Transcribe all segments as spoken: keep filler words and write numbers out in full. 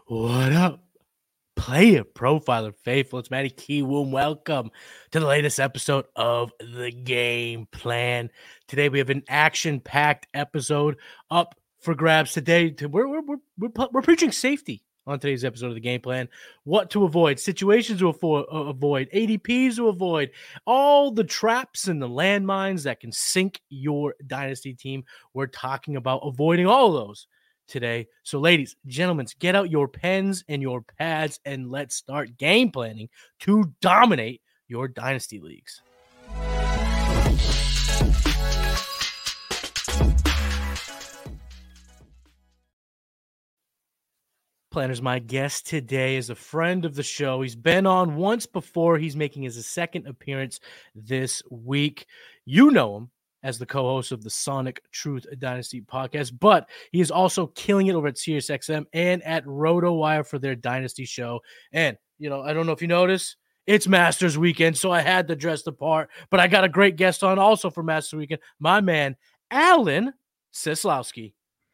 What up, player profiler faithful? It's Matty Kiwoom. Welcome to the latest episode of The Game Plan. Today we have an action-packed episode up for grabs. Today we're we're we're we're, we're preaching safety on today's episode of The Game Plan. What to avoid, situations to avoid, avoid, A D Ps to avoid, all the traps and the landmines that can sink your dynasty team. We're talking about avoiding all of those today. So ladies, gentlemen, get out your pens and your pads and let's start game planning to dominate your dynasty leagues. Planner's my guest today is a friend of the show. He's been on once before. He's making his second appearance this week. You know him as the co-host of the Sonic Truth Dynasty podcast, but he is also killing it over at SiriusXM and at RotoWire for their Dynasty show. And, you know, I don't know if you notice, it's Masters Weekend, so I had to dress the part, but I got a great guest on also for Masters Weekend, my man, Alan Seslowsky.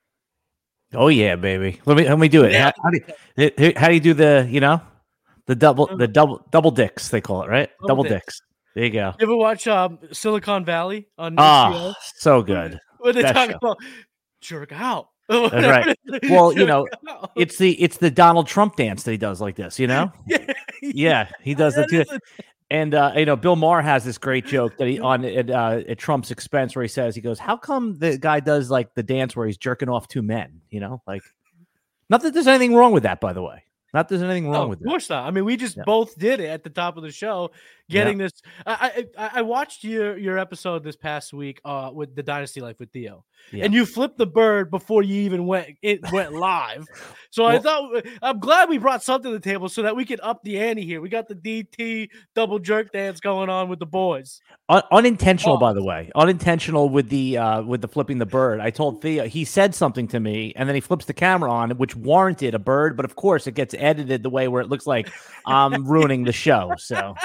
Oh, yeah, baby. Let me let me do it. Yeah. How, how, do you, how do you do the, you know, the double, the double, double dicks, they call it, right? Double, double dicks. dicks. There you go. You ever watch um, Silicon Valley on oh, H B O? So good. When they that talk show. about jerk out. That's right. Well, you know, out. it's the it's the Donald Trump dance that he does like this, you know? yeah, yeah, he does that too. And uh, you know, Bill Maher has this great joke that he on at, uh, at Trump's expense where he says, he goes, "How come the guy does like the dance where he's jerking off two men?" You know, like, not that there's anything wrong with that, by the way. Not there's anything wrong no, with that. Of course not. I mean, we just yeah. both did it at the top of the show, getting yeah. this. I, I I watched your your episode this past week uh, with the Dynasty Life with Theo, yeah. and you flipped the bird before you even went it went live. So well, I thought I'm glad we brought something to the table so that we could up the ante here. We got the D T double jerk dance going on with the boys. Un- unintentional, oh. by the way, unintentional with the uh, with the flipping the bird. I told Theo he said something to me, and then he flips the camera on, which warranted a bird, but of course it gets edited the way where it looks like I'm ruining the show. So,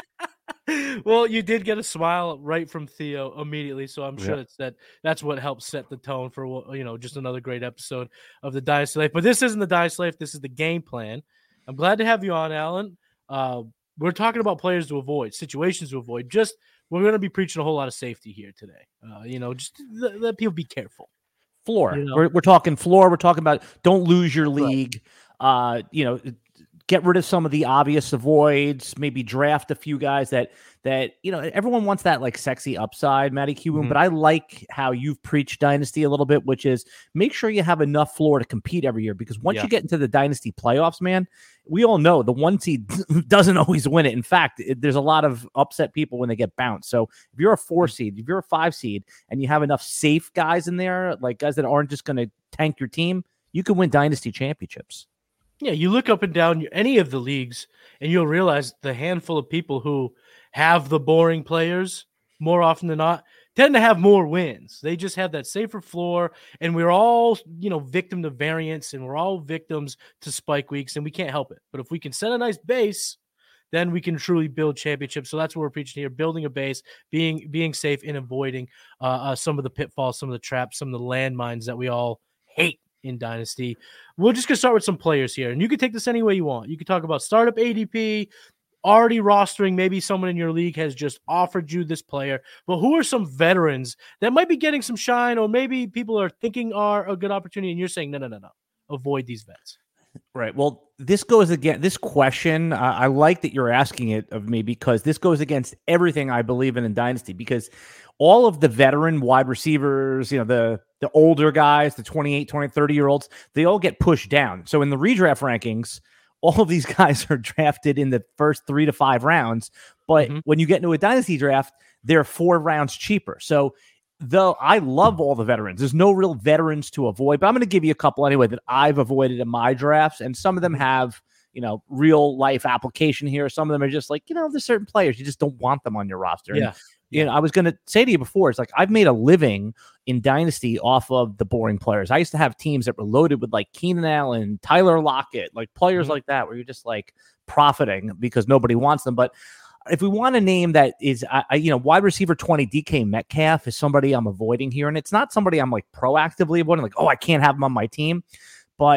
well, you did get a smile right from Theo immediately, so I'm sure yeah. it's that that's what helps set the tone for you know just another great episode of the Dynasty Life. But this isn't the Dynasty Life; this is the Game Plan. I'm glad to have you on, Alan. Uh, we're talking about players to avoid, situations to avoid. Just we're going to be preaching a whole lot of safety here today. Uh, you know, just let, let people be careful. Floor. You know? We're we're talking floor. We're talking about don't lose your league. Right. Uh, you know. Get rid of some of the obvious avoids, maybe draft a few guys that, that you know, everyone wants that like sexy upside, Matty Kiwoom, mm-hmm. but I like how you've preached Dynasty a little bit, which is make sure you have enough floor to compete every year, because once yeah. you get into the Dynasty playoffs, man, we all know the one seed doesn't always win it. In fact, it, there's a lot of upset people when they get bounced. So if you're a four seed, if you're a five seed, and you have enough safe guys in there, like guys that aren't just going to tank your team, you can win Dynasty championships. Yeah, you look up and down any of the leagues, and you'll realize the handful of people who have the boring players more often than not tend to have more wins. They just have that safer floor, and we're all, you know, victim to variance, and we're all victims to spike weeks, and we can't help it. But if we can set a nice base, then we can truly build championships. So that's what we're preaching here: building a base, being being safe, and avoiding uh, uh, some of the pitfalls, some of the traps, some of the landmines that we all hate in Dynasty. We're just gonna start with some players here, and you can take this any way you want. You can talk about startup A D P, already rostering, maybe someone in your league has just offered you this player, but who are some veterans that might be getting some shine, or maybe people are thinking are a good opportunity, and you're saying no, no, no, no, avoid these vets. Right. Well, this goes again. This question, uh, I like that you're asking it of me, because this goes against everything I believe in in Dynasty. Because all of the veteran wide receivers, you know, the the older guys, the twenty-eight, twenty, thirty year olds, they all get pushed down. So in the redraft rankings, all of these guys are drafted in the first three to five rounds. But mm-hmm. when you get into a Dynasty draft, they're four rounds cheaper. So though I love all the veterans, there's no real veterans to avoid, but I'm going to give you a couple anyway that I've avoided in my drafts. And some of them have, you know, real life application here. Some of them are just like, you know, there's certain players, you just don't want them on your roster. Yeah. And, you know, I was going to say to you before, it's like, I've made a living in Dynasty off of the boring players. I used to have teams that were loaded with like Keenan Allen, Tyler Lockett, like players mm-hmm. like that, where you're just like profiting because nobody wants them. But if we want a name that is, I, you know, wide receiver twenty, D K Metcalf is somebody I'm avoiding here. And it's not somebody I'm like proactively avoiding, like, oh, I can't have him on my team. But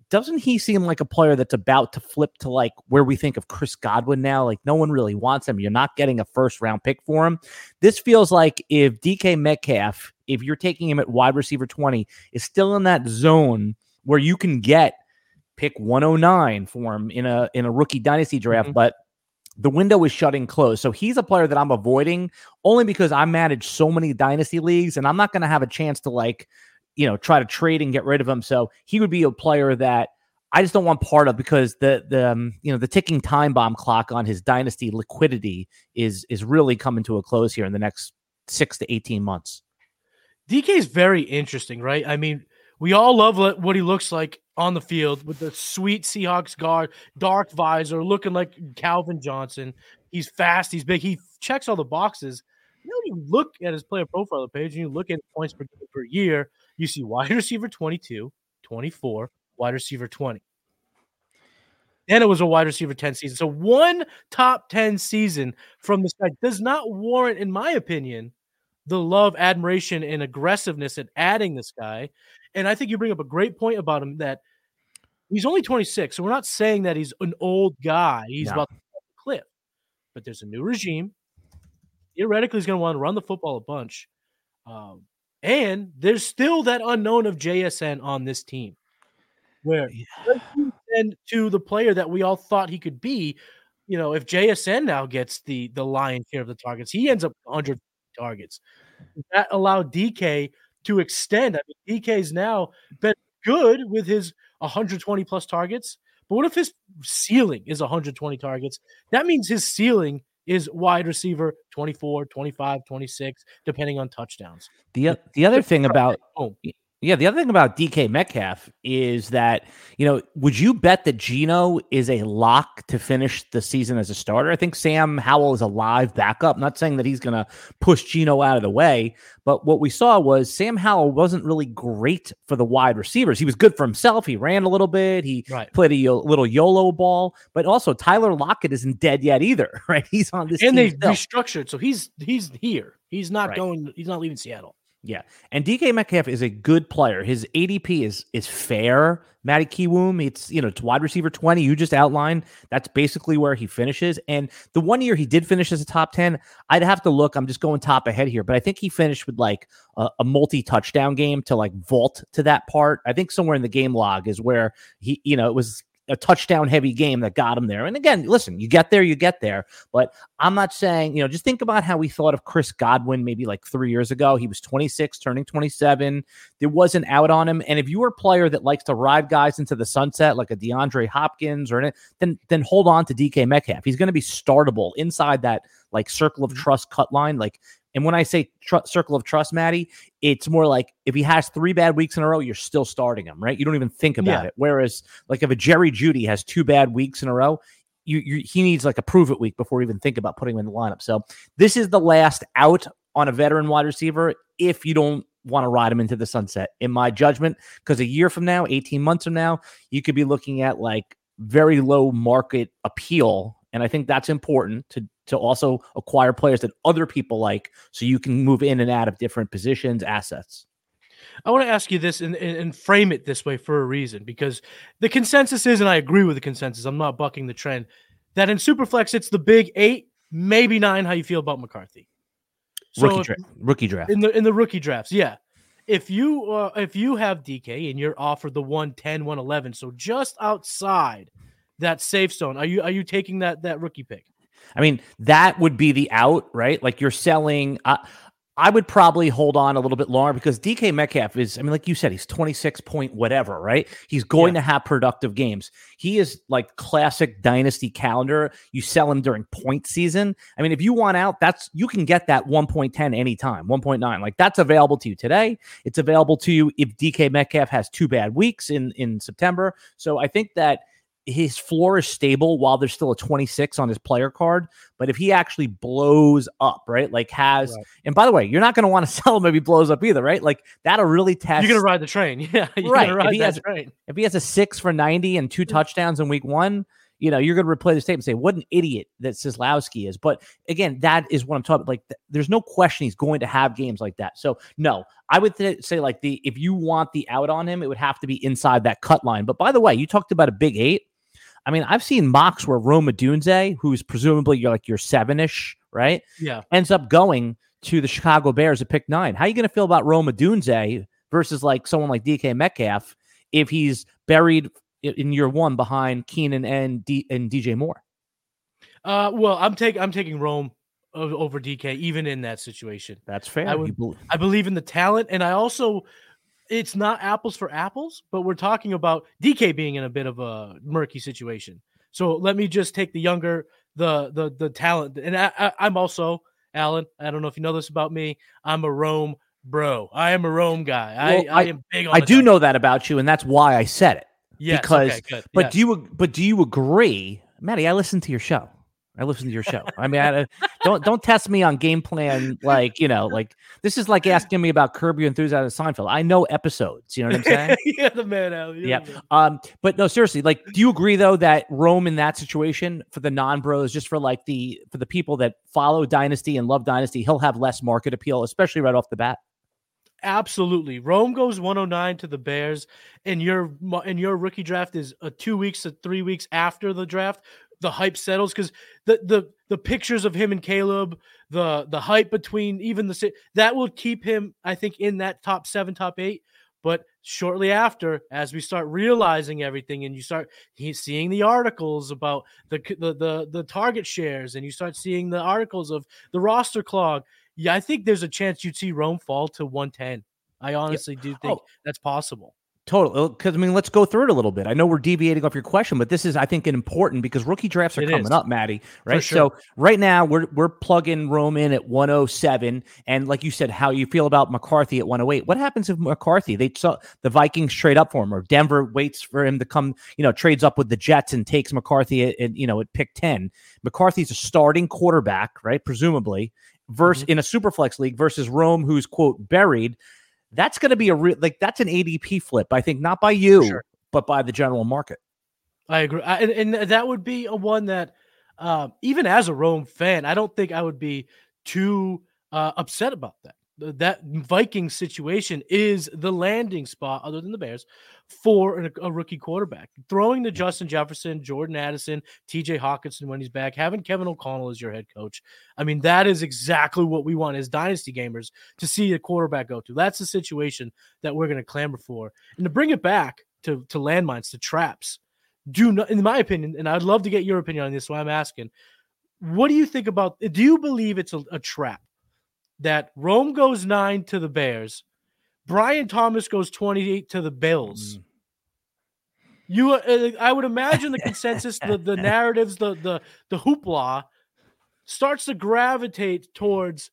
doesn't he seem like a player that's about to flip to like where we think of Chris Godwin now? Like no one really wants him. You're not getting a first round pick for him. This feels like if D K Metcalf, if you're taking him at wide receiver twenty, is still in that zone where you can get pick one oh nine for him in a in a rookie dynasty draft, mm-hmm. but the window is shutting close. So he's a player that I'm avoiding only because I manage so many dynasty leagues and I'm not going to have a chance to like, you know, try to trade and get rid of him. So he would be a player that I just don't want part of because the, the um, you know, the ticking time bomb clock on his dynasty liquidity is, is really coming to a close here in the next six to eighteen months. D K is very interesting, right? I mean, we all love what he looks like on the field with the sweet Seahawks guard, dark visor, looking like Calvin Johnson. He's fast. He's big. He checks all the boxes. You know, when you look at his player profile page and you look at points per, per year, you see wide receiver twenty-two, twenty-four, wide receiver twenty. Then it was a wide receiver ten season. So one top ten season from this guy does not warrant, in my opinion, the love, admiration, and aggressiveness at adding this guy. And I think you bring up a great point about him that he's only twenty-six. So we're not saying that he's an old guy. He's no. about to fall off the cliff. But there's a new regime. Theoretically, he's going to want to run the football a bunch. Um, and there's still that unknown of J S N on this team. Where and to the player that we all thought he could be, you know, if J S N now gets the, the lion's share of the targets, he ends up one hundred targets. That allowed D K to extend. I mean, D K's now been good with his one hundred twenty plus targets, but what if his ceiling is one hundred twenty targets? That means his ceiling is wide receiver twenty-four, twenty-five, twenty-six, depending on touchdowns. The, the other thing about oh. Yeah, the other thing about D K Metcalf is that, you know, would you bet that Geno is a lock to finish the season as a starter? I think Sam Howell is a live backup. I'm not saying that he's going to push Geno out of the way, but what we saw was Sam Howell wasn't really great for the wide receivers. He was good for himself. He ran a little bit. He right. played a yo- little YOLO ball, but also Tyler Lockett isn't dead yet either, right? He's on this and team they still. restructured, so he's he's here. He's not right. going. He's not leaving Seattle. Yeah, and D K Metcalf is a good player. His A D P is is fair. Matty Kiwoom, it's you know it's wide receiver twenty. You just outlined that's basically where he finishes. And the one year he did finish as a top ten, I'd have to look. I'm just going top ahead here, but I think he finished with like a, a multi touchdown game to like vault to that part. I think somewhere in the game log is where he you know it was a touchdown heavy game that got him there. And again, listen, you get there, you get there. But I'm not saying, you know, just think about how we thought of Chris Godwin maybe like three years ago. He was twenty-six, turning twenty-seven. There was an out on him. And if you were a player that likes to ride guys into the sunset, like a DeAndre Hopkins, or then then hold on to D K Metcalf. He's going to be startable inside that like circle of trust cut line. Like, and when I say tr- circle of trust, Maddie, it's more like if he has three bad weeks in a row, you're still starting him, right? You don't even think about yeah. it. Whereas like if a Jerry Jeudy has two bad weeks in a row, you, you he needs like a prove it week before you even think about putting him in the lineup. So this is the last out on a veteran wide receiver if you don't want to ride him into the sunset, in my judgment, because a year from now, eighteen months from now, you could be looking at like very low market appeal. And I think that's important to to also acquire players that other people like so you can move in and out of different positions, assets. I want to ask you this and, and, and frame it this way for a reason, because the consensus is, and I agree with the consensus, I'm not bucking the trend, that in Superflex it's the big eight, maybe nine. How you feel about McCarthy? So rookie, dra- rookie draft. In the in the rookie drafts, yeah. If you uh, if you have D K and you're offered the one ten, one eleven, so just outside that safe zone, are you are you taking that that rookie pick? I mean, that would be the out, right? Like you're selling. Uh, I would probably hold on a little bit longer because D K Metcalf is, I mean, like you said, he's twenty-six point whatever, right? He's going yeah. to have productive games. He is like classic dynasty calendar. You sell him during point season. I mean, if you want out, that's, you can get that one point ten anytime, one point nine. Like that's available to you today. It's available to you if D K Metcalf has two bad weeks in, in September. So I think that his floor is stable while there's still a twenty-six on his player card. But if he actually blows up, right, like has, right. and by the way, you're not going to want to sell him if he blows up either, right? Like that'll really test. You're going to ride the train. Yeah. You're right. Ride if, he that has, train. if he has a six for ninety and two touchdowns in week one, you know, you're going to replay the tape and say, what an idiot that Kozlowski is. But again, that is what I'm talking about. Like, th- there's no question he's going to have games like that. So, no, I would th- say, like, the if you want the out on him, it would have to be inside that cut line. But by the way, you talked about a big eight. I mean, I've seen mocks where Rome Odunze, who's presumably you're like your seven-ish, right? Yeah. Ends up going to the Chicago Bears at pick nine. How are you going to feel about Rome Odunze versus like someone like D K Metcalf if he's buried in year one behind Keenan and D- and D J Moore? Uh, well, I'm taking I'm taking Rome over D K even in that situation. That's fair. I, would, I believe in the talent, and I also it's not apples for apples, but we're talking about D K being in a bit of a murky situation. So let me just take the younger, the the the talent, and I, I, I'm also Alan. I don't know if you know this about me. I'm a Rome bro. I am a Rome guy. Well, I, I I am big on. I do dunk. know that about you, and that's why I said it. Yes, because, okay, good. but yes. do you but do you agree, Maddie? I listened to your show. I listen to your show. I mean, I, don't don't test me on game plan. Like, you know, like this is like asking me about Curb Your Enthusiasm Seinfeld. I know episodes. You know what I'm saying? yeah, the man out. Yeah. Um. But no, seriously. Like, do you agree though that Rome in that situation for the non-bros, just for like the for the people that follow Dynasty and love Dynasty, he'll have less market appeal, especially right off the bat? Absolutely. Rome goes one oh nine to the Bears, and your and your rookie draft is a two weeks to three weeks after the draft. The hype settles because the the the pictures of him and Caleb, the the hype between even the that will keep him, I think, in that top seven, top eight. But shortly after, as we start realizing everything, and you start he's seeing the articles about the, the the the target shares, and you start seeing the articles of the roster clog, yeah, I think there's a chance you'd see Rome fall to one ten. I honestly yep. do think oh. that's possible. Total, because I mean, let's go through it a little bit. I know we're deviating off your question, but this is, I think, an important because rookie drafts are it coming is. up, Maddie. Right. Sure. So right now we're we're plugging Rome in at one oh seven, and like you said, how you feel about McCarthy at one oh eight. What happens if McCarthy they saw the Vikings trade up for him, or Denver waits for him to come, you know, trades up with the Jets and takes McCarthy at, at you know at pick ten? McCarthy's a starting quarterback, right? Presumably, versus mm-hmm. in a superflex league versus Rome, who's quote buried. That's going to be a real, like, that's an A D P flip, I think, not by you, sure. but by the general market. I agree. I, and, and that would be a one that, uh, even as a Rome fan, I don't think I would be too uh, upset about that. That Viking situation is the landing spot, other than the Bears, for a, a rookie quarterback. Throwing to Justin Jefferson, Jordan Addison, T J Hawkinson when he's back, having Kevin O'Connell as your head coach. I mean, that is exactly what we want as dynasty gamers to see a quarterback go to. That's the situation that we're going to clamor for. And to bring it back to, to landmines, to traps, do not, in my opinion, and I'd love to get your opinion on this, so I'm asking, what do you think about, do you believe it's a, a trap that Rome goes nine to the Bears, Brian Thomas goes twenty-eight to the Bills? Mm. You, uh, I would imagine the consensus, the the narratives, the the the hoopla starts to gravitate towards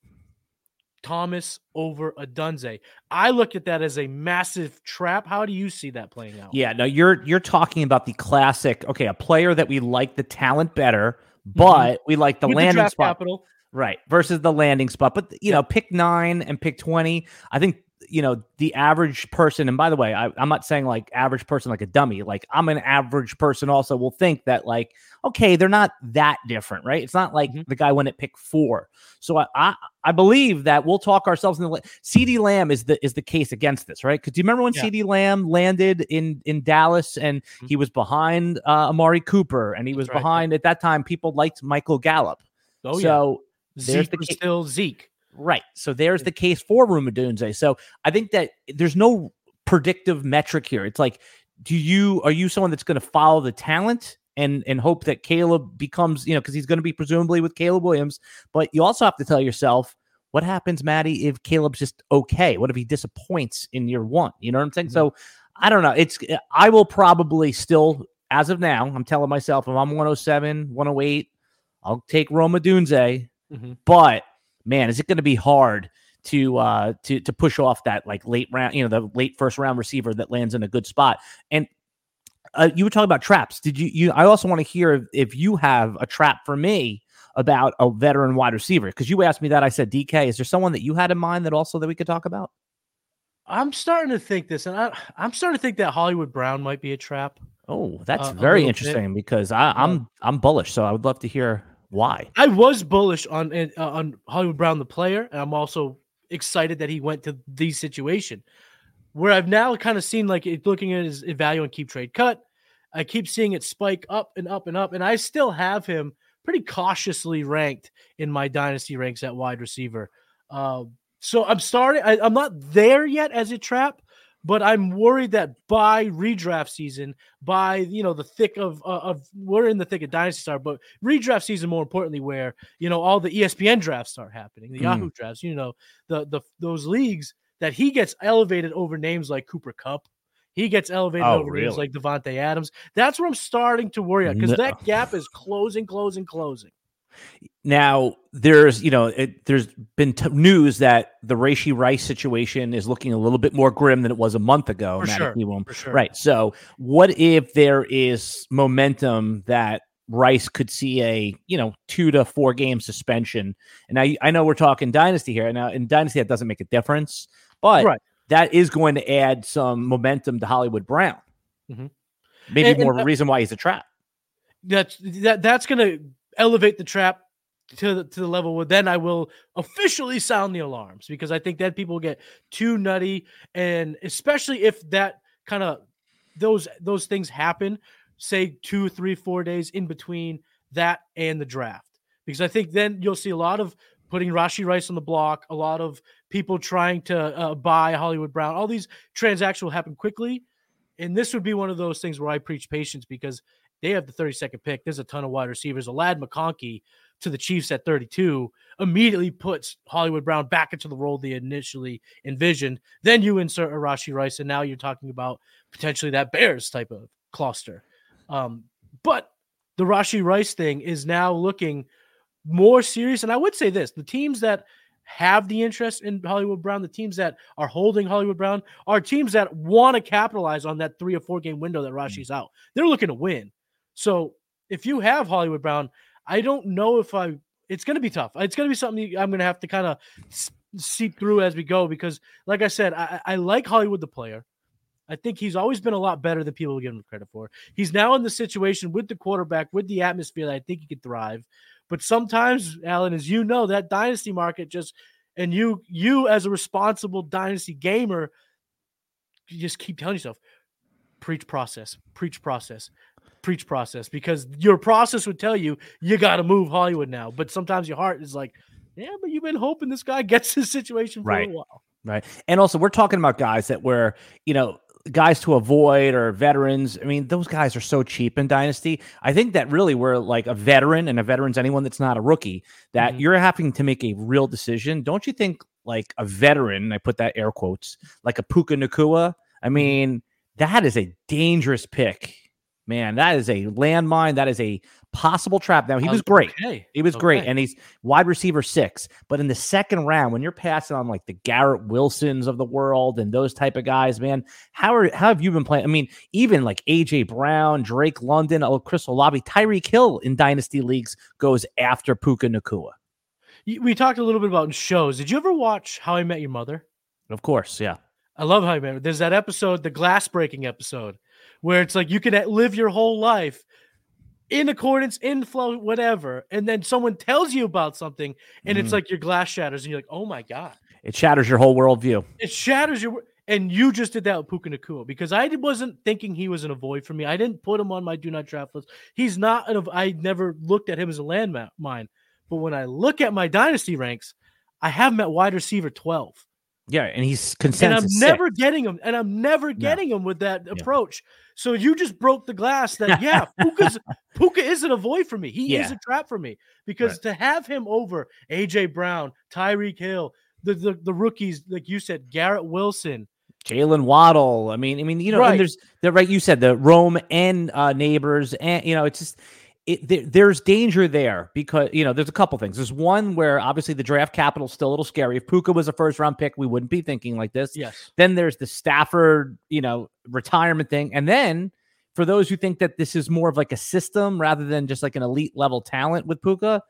Thomas over Odunze. I look at that as a massive trap. How do you see that playing out? Yeah, no, you're you're talking about the classic. Okay, a player that we like the talent better, but mm-hmm. we like the With landing the draft spot. Capital. Right, versus the landing spot. But, you know, pick nine and pick twenty, I think, you know, the average person, and by the way, I, I'm not saying like average person like a dummy. Like, I'm an average person also will think that, like, okay, they're not that different, right? It's not like mm-hmm. the guy went at pick four. So I, I I believe that we'll talk ourselves in the CeeDee Lamb is the is the case against this, right? Because do you remember when yeah. CeeDee Lamb landed in in Dallas and mm-hmm. he was behind uh, Amari Cooper, and he was That's behind right. at that time people liked Michael Gallup. Oh, so yeah. There's Zeke the case. Still Zeke. Right. So there's the case for Rome Odunze. So I think that there's no predictive metric here. It's like, do you, are you someone that's going to follow the talent and, and hope that Caleb becomes, you know, because he's going to be presumably with Caleb Williams, but you also have to tell yourself, what happens, Maddie, if Caleb's just okay? What if he disappoints in year one? You know what I'm saying? Mm-hmm. So I don't know. It's, I will probably still, as of now, I'm telling myself if I'm one oh seven, one oh eight, I'll take Rome Odunze. Mm-hmm. But man, is it going to be hard to uh to to push off that like late round, you know, the late first round receiver that lands in a good spot? And uh, you were talking about traps. Did you? You? I also want to hear if, if you have a trap for me about a veteran wide receiver, because you asked me that. I said D K. Is there someone that you had in mind that also that we could talk about? I'm starting to think this, and I, I'm starting to think that Hollywood Brown might be a trap. Oh, that's uh, a very little bit. interesting because I, Um, I'm I'm bullish, so I would love to hear why. I was bullish on uh, on Hollywood Brown, the player, and I'm also excited that he went to the situation. Where I've now kind of seen like it, looking at his value and keep trade cut, I keep seeing it spike up and up and up, and I still have him pretty cautiously ranked in my dynasty ranks at wide receiver. Uh, so I'm starting. I, I'm not there yet as a trap, but I'm worried that by redraft season, by you know the thick of uh, of we're in the thick of dynasty star, but redraft season more importantly, where you know all the E S P N drafts start happening, the Mm. Yahoo drafts, you know the the those leagues that he gets elevated over names like Cooper Kupp. He gets elevated Oh, over names really? like Devontae Adams. That's where I'm starting to worry because No. that gap is closing, closing, closing. Now, there's, you know, it, there's been t- news that the Rashee Rice situation is looking a little bit more grim than it was a month ago. For Matt sure, Elam. for sure. Right. So what if there is momentum that Rice could see a, you know, two to four game suspension? And I, I know we're talking dynasty here. Now, in dynasty, that doesn't make a difference, but Right. that is going to add some momentum to Hollywood Brown. Mhm. Maybe And- more and, of a reason why he's a trap. That's that that's going to elevate the trap to the, to the level where then I will officially sound the alarms, because I think then people will get too nutty, and especially if that kind of those those things happen, say two, three, four days in between that and the draft, because I think then you'll see a lot of putting Rashee Rice on the block, a lot of people trying to uh, buy Hollywood Brown. All these transactions will happen quickly, and this would be one of those things where I preach patience, because they have the thirty-second pick. There's a ton of wide receivers. Alad McConkey to the Chiefs at thirty-two immediately puts Hollywood Brown back into the role they initially envisioned. Then you insert a Rashee Rice, and now you're talking about potentially that Bears type of cluster. Um, but the Rashee Rice thing is now looking more serious. And I would say this, the teams that have the interest in Hollywood Brown, the teams that are holding Hollywood Brown, are teams that want to capitalize on that three or four game window that Rashee's out. They're looking to win. So if you have Hollywood Brown, I don't know if I, it's going to be tough. It's going to be something I'm going to have to kind of seep through as we go, because like I said, I, I like Hollywood, the player. I think he's always been a lot better than people give him credit for. He's now in the situation with the quarterback, with the atmosphere that I think he could thrive. But sometimes, Alan, as you know, that dynasty market just, and you, you as a responsible dynasty gamer, you just keep telling yourself, preach process, preach process, preach process, because your process would tell you, you got to move Hollywood now. But sometimes your heart is like, yeah, but you've been hoping this guy gets his situation for Right. a while. Right. And also, we're talking about guys that were, you know, guys to avoid or veterans. I mean, those guys are so cheap in Dynasty. I think that really we're like a veteran, and a veteran's anyone that's not a rookie, that Mhm. you're having to make a real decision. Don't you think like a veteran, I put that air quotes, like a Puka Nacua? I mean, that is a dangerous pick, man. That is a landmine. That is a possible trap. Now, he was great. Okay. He was great. Okay. And he's wide receiver six. But in the second round, when you're passing on like the Garrett Wilsons of the world and those type of guys, man, how are how have you been playing? I mean, even like A J Brown, Drake London, oh, Chris Olave, Tyreek Hill in dynasty leagues goes after Puka Nacua. You- We talked a little bit about in shows. Did you ever watch How I Met Your Mother? Of course, yeah. I love How I Met Your Mother. There's that episode, the glass breaking episode, where it's like you can live your whole life in accordance, in flow, whatever, and then someone tells you about something, and it's Mhm. like your glass shatters, and you're like, "Oh my god!" It shatters your whole worldview. It shatters your. And you just did that with Puka Nacua, because I wasn't thinking he was an avoid for me. I didn't put him on my do not draft list. He's not an. I never looked at him as a landmine. But when I look at my dynasty ranks, I have him at wide receiver twelve. Yeah, and he's And I'm consensus never six. getting him, and I'm never getting him with that approach. So you just broke the glass that yeah, Puka's Puka isn't a void for me. He is Yeah. a trap for me, because Right. to have him over A J Brown, Tyreek Hill, the, the the rookies like you said, Garrett Wilson, Jalen Waddle. I mean, I mean, you know, Right. and there's the right. You said the Rome and uh, neighbors, and you know, it's just it. There, there's danger there, because you know, there's a couple things. There's one where obviously the draft capital is still a little scary. If Puka was a first round pick, we wouldn't be thinking like this. yes, Then there's the Stafford, you know, retirement thing, and then for those who think that this is more of like a system rather than just like an elite level talent with Puka,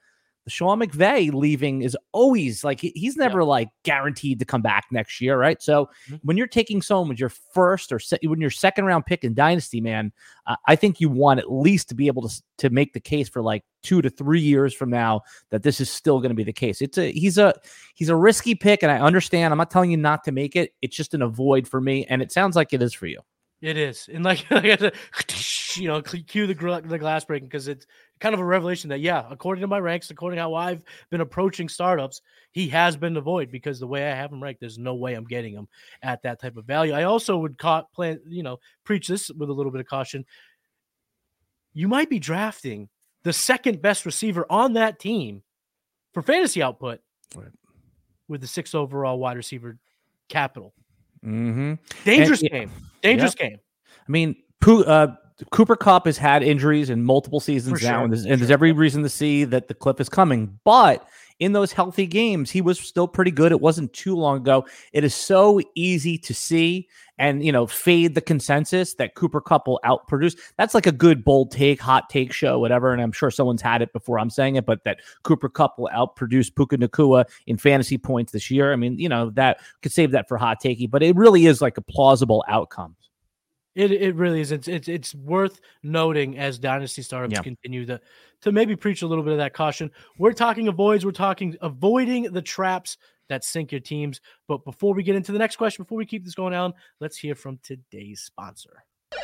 Sean McVay leaving is always like he's never yep. like guaranteed to come back next year, right? So mm-hmm. when you're taking someone with your first or se- when your second round pick in Dynasty, man, uh, I think you want at least to be able to to make the case for like two to three years from now that this is still going to be the case. It's a he's a he's a risky pick, and I understand. I'm not telling you not to make it. It's just an avoid for me, and it sounds like it is for you. It is, and like, like you know, cue the the glass breaking because it's kind of a revelation that yeah, according to my ranks, according to how I've been approaching startups, he has been the void because the way I have him ranked, there's no way I'm getting him at that type of value. I also would ca- plan, you know, preach this with a little bit of caution. You might be drafting the second best receiver on that team for fantasy output right. with the sixth overall wide receiver capital. Mm-hmm. Dangerous and, game. Dangerous yep. game. I mean, uh, Cooper Kupp has had injuries in multiple seasons For now, sure. and, there's, and sure. there's every reason to see that the cliff is coming. But in those healthy games, he was still pretty good. It wasn't too long ago. It is so easy to see and, you know, fade the consensus that Cooper Kupp will outproduce. That's like a good bold take, hot take show, whatever. And I'm sure someone's had it before I'm saying it, but that Cooper Kupp will outproduce Puka Nacua in fantasy points this year. I mean, you know, that could save that for hot takey, but it really is like a plausible outcome. It it really is. It's it's it's worth noting as dynasty startups yeah. continue to to maybe preach a little bit of that caution. We're talking avoids. We're talking avoiding the traps that sink your teams. But before we get into the next question, before we keep this going on, let's hear from today's sponsor.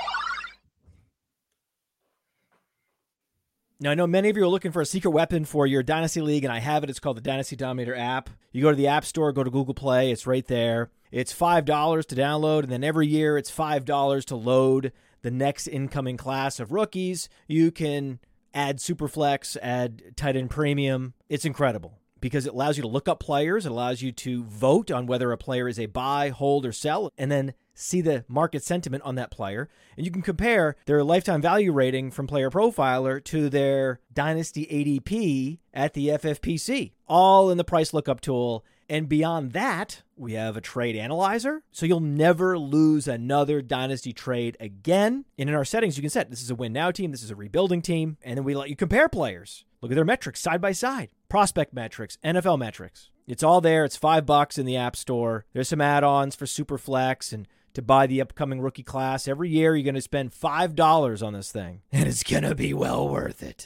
Now, I know many of you are looking for a secret weapon for your Dynasty League, and I have it. It's called the Dynasty Dominator app. You go to the App Store, go to Google Play. It's right there. It's five dollars to download, and then every year it's five dollars to load the next incoming class of rookies. You can add Superflex, add tight end premium. It's incredible because it allows you to look up players. It allows you to vote on whether a player is a buy, hold, or sell, and then see the market sentiment on that player. And you can compare their lifetime value rating from Player Profiler to their Dynasty A D P at the F F P C, all in the price lookup tool. And beyond that, we have a trade analyzer, so you'll never lose another Dynasty trade again. And in our settings, you can set this is a win now team, this is a rebuilding team, and then we let you compare players. Look at their metrics side by side, prospect metrics, N F L metrics. It's all there. It's five bucks in the App Store. There's some add-ons for Superflex and to buy the upcoming rookie class. Every year, you're going to spend five dollars on this thing, and it's going to be well worth it.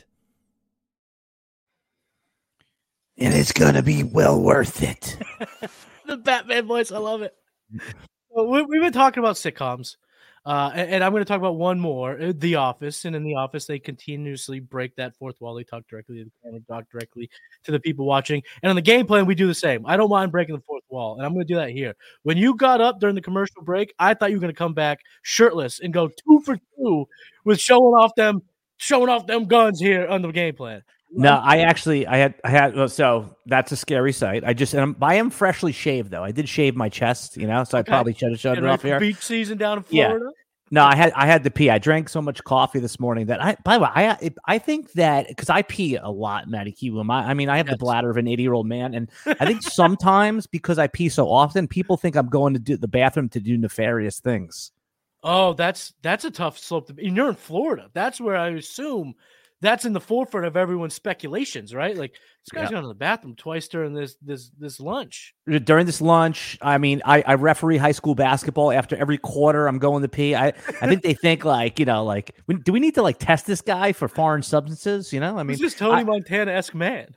And it's going to be well worth it. The Batman voice. I love it. Well, we, we've been talking about sitcoms, uh, and, and I'm going to talk about one more, The Office. And in The Office, they continuously break that fourth wall. They talk directly to the camera, talk directly to the people watching. And on the game plan, we do the same. I don't mind breaking the fourth wall, and I'm going to do that here. When you got up during the commercial break, I thought you were going to come back shirtless and go two for two with showing off them, showing off them guns here on the game plan. No, I actually, I had, I had, so that's a scary sight. I just, and I'm, I am freshly shaved though. I did shave my chest, you know, so okay. I probably should have showed it off here. Beach season down in Florida. Yeah. No, I had, I had to pee. I drank so much coffee this morning that I, by the way, I, I think that because I pee a lot, Matty Kiwoom. I, I mean, I have yes. the bladder of an eighty year old man. And I think sometimes because I pee so often, people think I'm going to do the bathroom to do nefarious things. Oh, that's, that's a tough slope to be. And you're in Florida. That's where I assume that's in the forefront of everyone's speculations, right? Like this guy's yep. gone to the bathroom twice during this this this lunch. During this lunch, I mean, I, I referee high school basketball. After every quarter, I'm going to pee. I, I think they think like, you know, like, do we need to like test this guy for foreign substances? You know, I mean, he's just Tony Montana-esque man.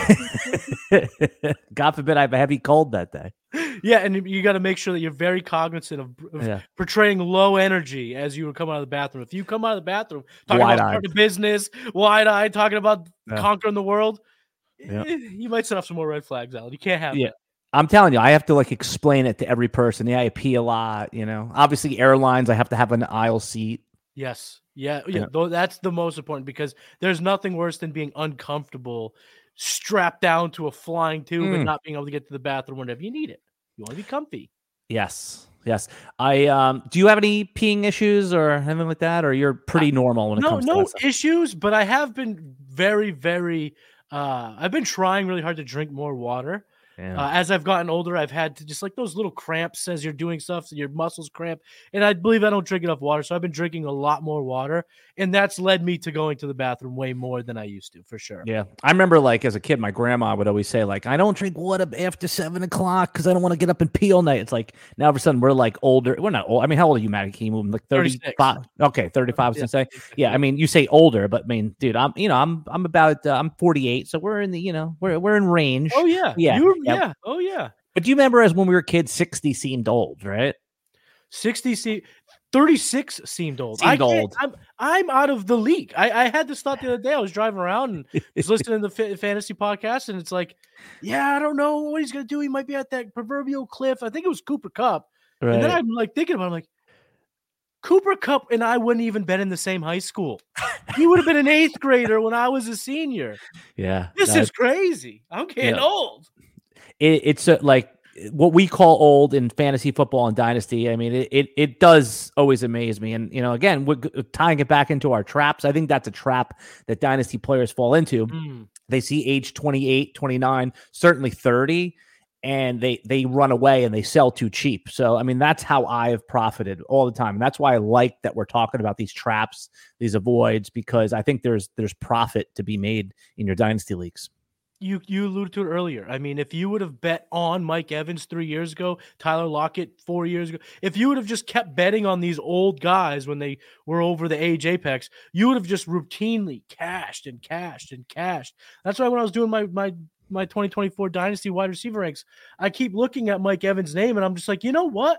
God forbid I have a heavy cold that day. Yeah, and you got to make sure that you're very cognizant of, of yeah. portraying low energy as you come out of the bathroom. If you come out of the bathroom talking wide-eyed. about starting a business, wide-eyed, talking about yeah. conquering the world, yeah. you might set off some more red flags, Alan. You can't have yeah. that. I'm telling you, I have to like explain it to every person. Yeah, I pee a lot, you know. Obviously, airlines, I have to have an aisle seat. Yes. Yeah, yeah. yeah. That's the most important because there's nothing worse than being uncomfortable strapped down to a flying tube mm. and not being able to get to the bathroom whenever you need it. You want to be comfy. Yes. Yes. I um do you have any peeing issues or anything like that? Or you're pretty normal when it no, comes no to that stuff? issues, but I have been very, very uh I've been trying really hard to drink more water. Yeah. Uh, as I've gotten older, I've had to just like those little cramps as you're doing stuff, so your muscles cramp. And I believe I don't drink enough water, so I've been drinking a lot more water, and that's led me to going to the bathroom way more than I used to, for sure. Yeah, I remember like as a kid, my grandma would always say like, "I don't drink water after seven o'clock because I don't want to get up and pee all night." It's like now all of a sudden we're like older. We're not old. I mean, how old are you, Matty? Can you move like thirty-five? Okay, thirty-five. I was gonna say. Yeah, I mean, you say older, but I mean, dude, I'm you know I'm I'm about uh, I'm forty-eight, so we're in the you know we're we're in range. Oh yeah, yeah, You're, yeah. yeah. Oh yeah. But do you remember as when we were kids, sixty seemed old, right? sixty se- thirty-six seemed old. Seemed I can't- old. I'm I'm out of the league. I, I had this thought the other day. I was driving around and was listening to the f- fantasy podcast, and it's like, yeah, I don't know what he's gonna do. He might be at that proverbial cliff. I think it was Cooper Kupp, Right. and then I'm like thinking about, it, I'm like, Cooper Kupp and I wouldn't even been in the same high school. He would have been an eighth grader when I was a senior. Yeah, This that- is crazy. I'm getting Yeah. old. it, it's uh, like what we call old in fantasy football and dynasty. I mean, it, it it does always amaze me. And, you know, again, we're g- tying it back into our traps. I think that's a trap that dynasty players fall into. Mm. They see age twenty-eight, twenty-nine, certainly thirty, and they they run away and they sell too cheap. So, I mean, that's how I have profited all the time. And that's why I like that we're talking about these traps, these avoids, because I think there's there's profit to be made in your dynasty leagues. You you alluded to it earlier. I mean, if you would have bet on Mike Evans three years ago, Tyler Lockett four years ago, if you would have just kept betting on these old guys when they were over the age apex, you would have just routinely cashed and cashed and cashed. That's why when I was doing my my my twenty twenty-four Dynasty wide receiver ranks, I keep looking at Mike Evans' name and I'm just like, you know what?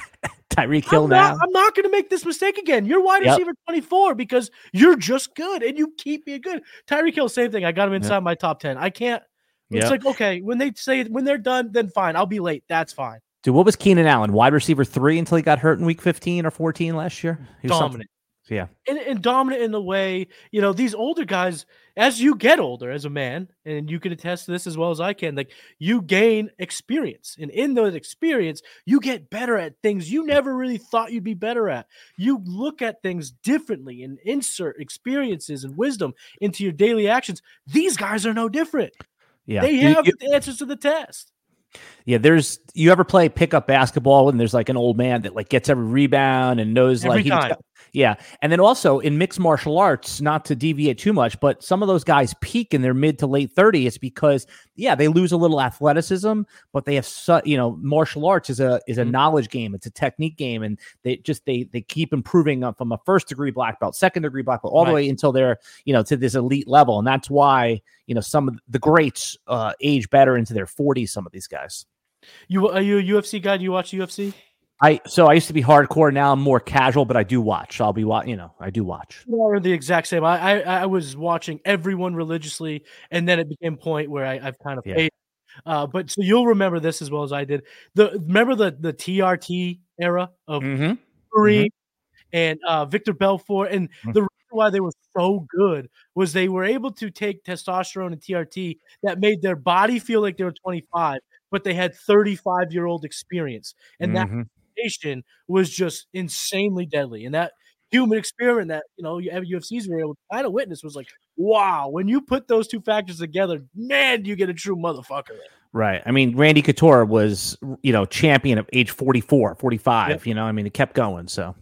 Tyreek Hill I'm now. not, I'm not going to make this mistake again. You're wide Yep. receiver twenty-four because you're just good and you keep being good. Tyreek Hill, same thing. I got him inside my top ten. I can't. It's Yep. like, okay, when they say when they're done, then fine. I'll be late. That's fine. Dude, what was Keenan Allen? Wide receiver three until he got hurt in week fifteen or fourteen last year? He was something- Dominant. Yeah. And, and dominant in the way, you know, these older guys, as you get older as a man, and you can attest to this as well as I can, like you gain experience. And in that experience, you get better at things you never really thought you'd be better at. You look at things differently and insert experiences and wisdom into your daily actions. These guys are no different. Yeah. They You- have you- the answers to the test. yeah. There's, you ever play pickup basketball and there's like an old man that like gets every rebound and knows Every like, he just time. got- yeah. And then also in mixed martial arts, not to deviate too much, but some of those guys peak in their mid to late thirties because, yeah, they lose a little athleticism, but they have, su- you know, martial arts is a, is a Mhm. knowledge game. It's a technique game. And they just, they, they keep improving up from a first degree black belt, second degree black belt, all the Right. way until they're, you know, to this elite level. And that's why, you know, some of the greats uh, age better into their forties, some of these guys. You are you a U F C guy? Do you watch U F C? I so I used to be hardcore. Now I'm more casual, but I do watch. I'll be watching. You know, I do watch. We're the exact same. I, I I was watching everyone religiously, and then it became a point where I, I've kind of Yeah. faded. Uh, but so you'll remember this as well as I did. The remember the the T R T era of Mm-hmm. Fury and uh, Victor Belfort, and Mhm. the reason why they were so good was they were able to take testosterone and T R T that made their body feel like they were twenty-five, but they had thirty-five year old experience, and that Mm-hmm. combination was just insanely deadly. And that human experiment that you know U F Cs were able to kind of witness was like, wow, when you put those two factors together, man, you get a true motherfucker. Right. I mean, Randy Couture was, you know, champion at age forty-four, forty-five. Yep. You know, I mean, it kept going. So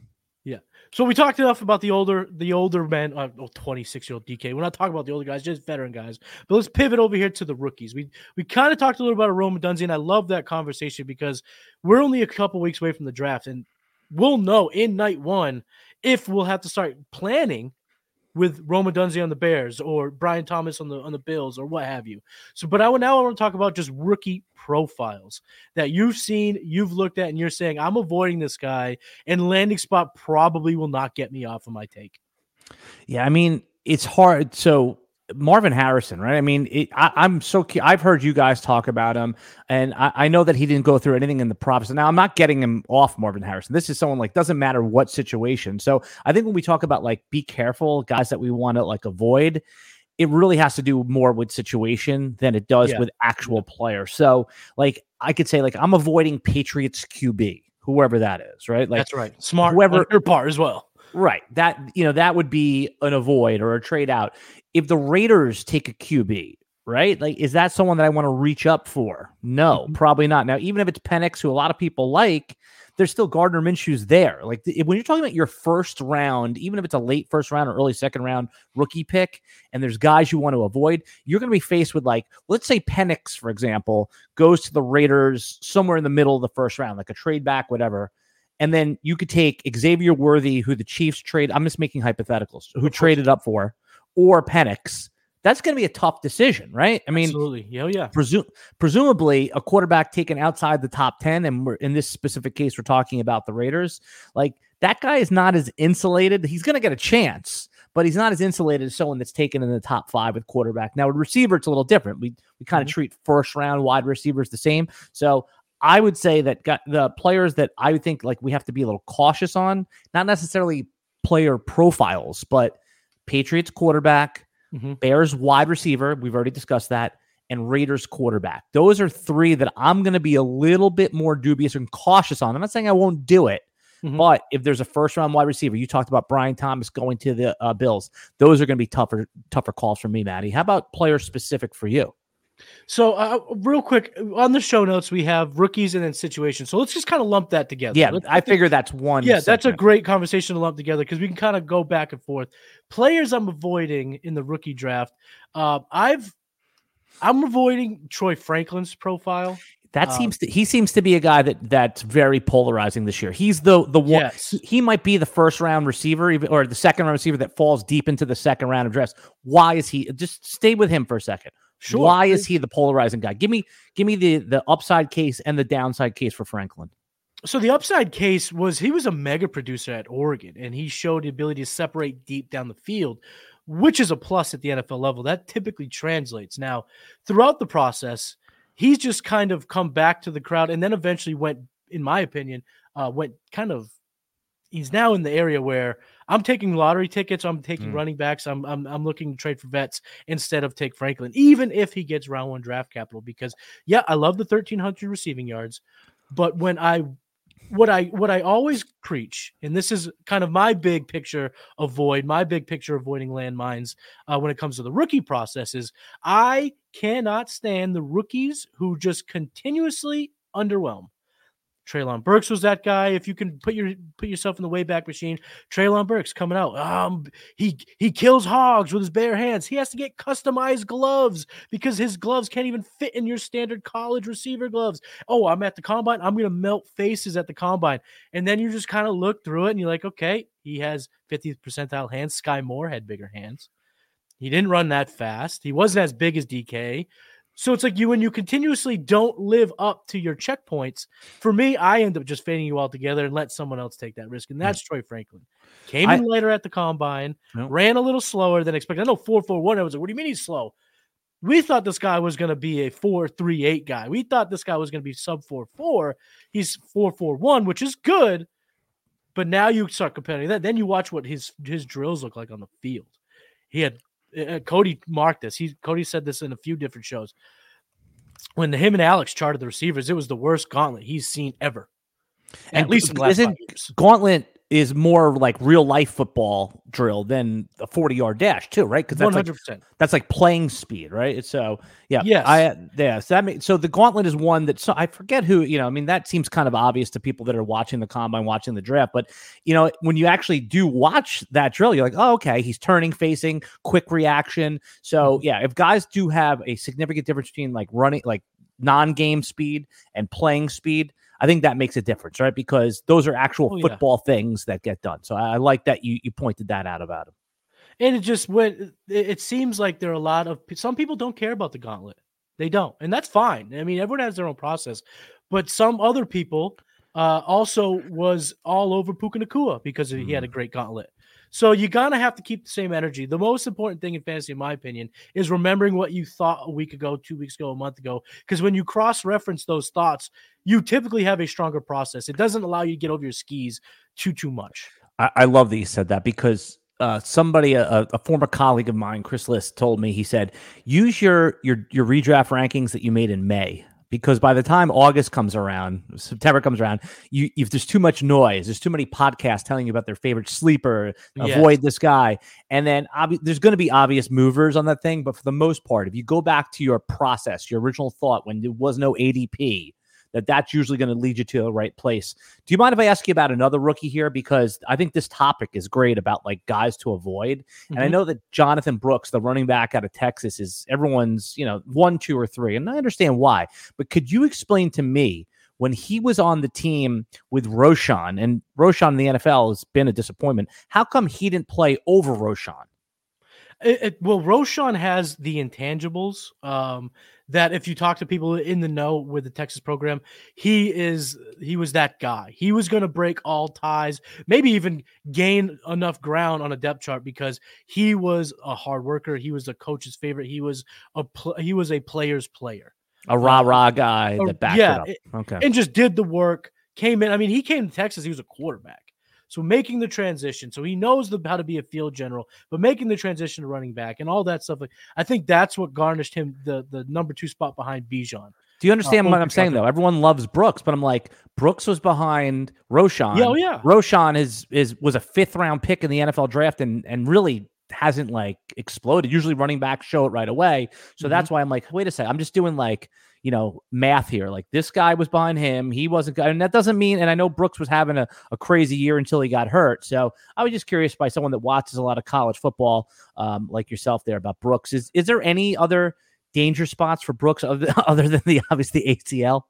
So we talked enough about the older, the older men, uh, oh, twenty-six year old D K. We're not talking about the older guys, just veteran guys. But let's pivot over here to the rookies. We we kind of talked a little about Rome Odunze, and I love that conversation because we're only a couple weeks away from the draft, and we'll know in night one if we'll have to start planning with Rome Odunze on the Bears or Brian Thomas on the on the Bills or what have you. So, but I would now I want to talk about just rookie profiles that you've seen, you've looked at, and you're saying I'm avoiding this guy, and landing spot probably will not get me off of my take. yeah, I mean, it's hard. So Marvin Harrison, right? I mean, it, I, I'm so cu- I've heard you guys talk about him, and I, I know that he didn't go through anything in the props. Now, I'm not getting him off Marvin Harrison. This is someone like doesn't matter what situation. So I think when we talk about like be careful, guys that we want to like avoid, it really has to do more with situation than it does Yeah. with actual player. So like I could say like I'm avoiding Patriots Q B, whoever that is, right? Like That's right. Smart whoever- on your part as well. Right. That, you know, that would be an avoid or a trade out. If the Raiders take a Q B, right? Like, is that someone that I want to reach up for? No, Mhm. probably not. Now, even if it's Penix, who a lot of people like, there's still Gardner Minshew's there. Like, th- when you're talking about your first round, even if it's a late first round or early second round rookie pick, and there's guys you want to avoid, you're going to be faced with, like, let's say Penix, for example, goes to the Raiders somewhere in the middle of the first round, like a trade back, whatever. And then you could take Xavier Worthy, who the Chiefs trade. I'm just making hypotheticals, who traded up for, or Penix. That's going to be a tough decision, right? I mean, Absolutely. Yeah, yeah. Presu- presumably a quarterback taken outside the top ten, and we're, in this specific case, we're talking about the Raiders. Like, that guy is not as insulated. He's going to get a chance, but he's not as insulated as someone that's taken in the top five with quarterback. Now, with receiver, it's a little different. We we kind of mm-hmm. treat first round wide receivers the same. So I would say that got the players that I would think like we have to be a little cautious on, not necessarily player profiles, but Patriots quarterback, mm-hmm. Bears wide receiver. We've already discussed that. And Raiders quarterback. Those are three that I'm going to be a little bit more dubious and cautious on. I'm not saying I won't do it, mm-hmm. but if there's a first round wide receiver, you talked about Brian Thomas going to the uh, Bills. Those are going to be tougher, tougher calls for me, Maddie. How about player specific for you? So uh, real quick, on the show notes, we have rookies and then situations. So let's just kind of lump that together. Yeah, let's, I figure that's one. Yeah, segment. That's a great conversation to lump together because we can kind of go back and forth. Players I'm avoiding in the rookie draft. Uh, I've I'm avoiding Troy Franklin's profile. That um, seems to, he seems to be a guy that that's very polarizing this year. He's the the one. Yes. He, he might be the first round receiver, even, or the second round receiver that falls deep into the second round of drafts. Why is he? Just stay with him for a second. Sure. Why is he the polarizing guy? Give me give me the the upside case and the downside case for Franklin. So the upside case was he was a mega producer at Oregon, and he showed the ability to separate deep down the field, which is a plus at the N F L level. That typically translates. Now, throughout the process, he's just kind of come back to the crowd and then eventually went, in my opinion, uh, went kind of he's now in the area where I'm taking lottery tickets. I'm taking mm. running backs. I'm, I'm I'm looking to trade for vets instead of take Franklin, even if he gets round one draft capital. Because yeah, I love the thirteen hundred receiving yards, but when I what I what I always preach, and this is kind of my big picture avoid, my big picture avoiding landmines uh, when it comes to the rookie process is I cannot stand the rookies who just continuously underwhelm. Treylon Burks was that guy. If you can put your put yourself in the Wayback Machine, Treylon Burks coming out. Um, he he kills hogs with his bare hands. He has to get customized gloves because his gloves can't even fit in your standard college receiver gloves. Oh, I'm at the combine. I'm gonna melt faces at the combine, and then you just kind of look through it and you're like, okay, he has fiftieth percentile hands. Sky Moore had bigger hands. He didn't run that fast. He wasn't as big as D K. So it's like you, when you continuously don't live up to your checkpoints, for me, I end up just fading you all together and let someone else take that risk. And that's Troy Franklin. Came in I, later at the combine, no. ran a little slower than expected. I know four four one. I was like, what do you mean he's slow? We thought this guy was going to be a four three eight guy. We thought this guy was going to be sub four four. He's four four one, which is good. But now you start comparing that. Then you watch what his, his drills look like on the field. He had Uh, Cody marked this. He Cody said this in a few different shows. When him and Alex charted the receivers, it was the worst gauntlet he's seen ever. And at least in the last five years. Gauntlet is more like real life football drill than a forty yard dash too, right? Because that's one hundred percent. Like, that's like playing speed, right? So yeah, yes, I yeah. So that means, so the gauntlet is one that so I forget who you know. I mean, that seems kind of obvious to people that are watching the combine, watching the draft. But you know, when you actually do watch that drill, you're like, oh, okay, he's turning, facing, quick reaction. So yeah, if guys do have a significant difference between like running, like non-game speed and playing speed, I think that makes a difference, right? Because those are actual oh, football yeah. things that get done. So I, I like that you you pointed that out about him. And it just went, it seems like there are a lot of, some people don't care about the gauntlet. They don't. And that's fine. I mean, everyone has their own process. But some other people uh, also was all over Puka Nacua because mm. he had a great gauntlet. So you're going to have to keep the same energy. The most important thing in fantasy, in my opinion, is remembering what you thought a week ago, two weeks ago, a month ago. Because when you cross-reference those thoughts, you typically have a stronger process. It doesn't allow you to get over your skis too, too much. I, I love that you said that because uh, somebody, a, a former colleague of mine, Chris List, told me, he said, use your, your, your redraft rankings that you made in May. because by the time August comes around, September comes around, you if there's too much noise, there's too many podcasts telling you about their favorite sleeper, avoid yes. this guy, and then ob- there's going to be obvious movers on that thing. But for the most part, if you go back to your process, your original thought when there was no A D P, that that's usually going to lead you to the right place. Do you mind if I ask you about another rookie here? Because I think this topic is great about like guys to avoid. Mm-hmm. And I know that Jonathan Brooks, the running back out of Texas, is everyone's, you know, one, two, or three. And I understand why. But could you explain to me when he was on the team with Roschon, and Roschon in the N F L has been a disappointment, how come he didn't play over Roschon? It, it, well, Roschon has the intangibles um, that if you talk to people in the know with the Texas program, he is he was that guy. He was going to break all ties, maybe even gain enough ground on a depth chart because he was a hard worker. He was a coach's favorite. He was a pl- he was a player's player, a rah rah guy uh, that backed yeah, it up. Okay, and just did the work. Came in. I mean, he came to Texas. He was a quarterback. So making the transition, so he knows the, how to be a field general, but making the transition to running back and all that stuff, like I think that's what garnished him the, the number two spot behind Bijan. Do you understand uh, what I'm saying, though? Everyone loves Brooks, but I'm like, Brooks was behind Roschon. Yeah, oh, yeah. Roschon is is was a fifth round pick in the N F L draft and and really hasn't like exploded. Usually running backs show it right away. So mm-hmm. that's why I'm like, wait a second, I'm just doing like, you know, math here. Like this guy was behind him. He wasn't, and that doesn't mean, and I know Brooks was having a, a crazy year until he got hurt. So I was just curious by someone that watches a lot of college football, um, like yourself there about Brooks. Is, is there any other danger spots for Brooks other, other than the, obviously A C L?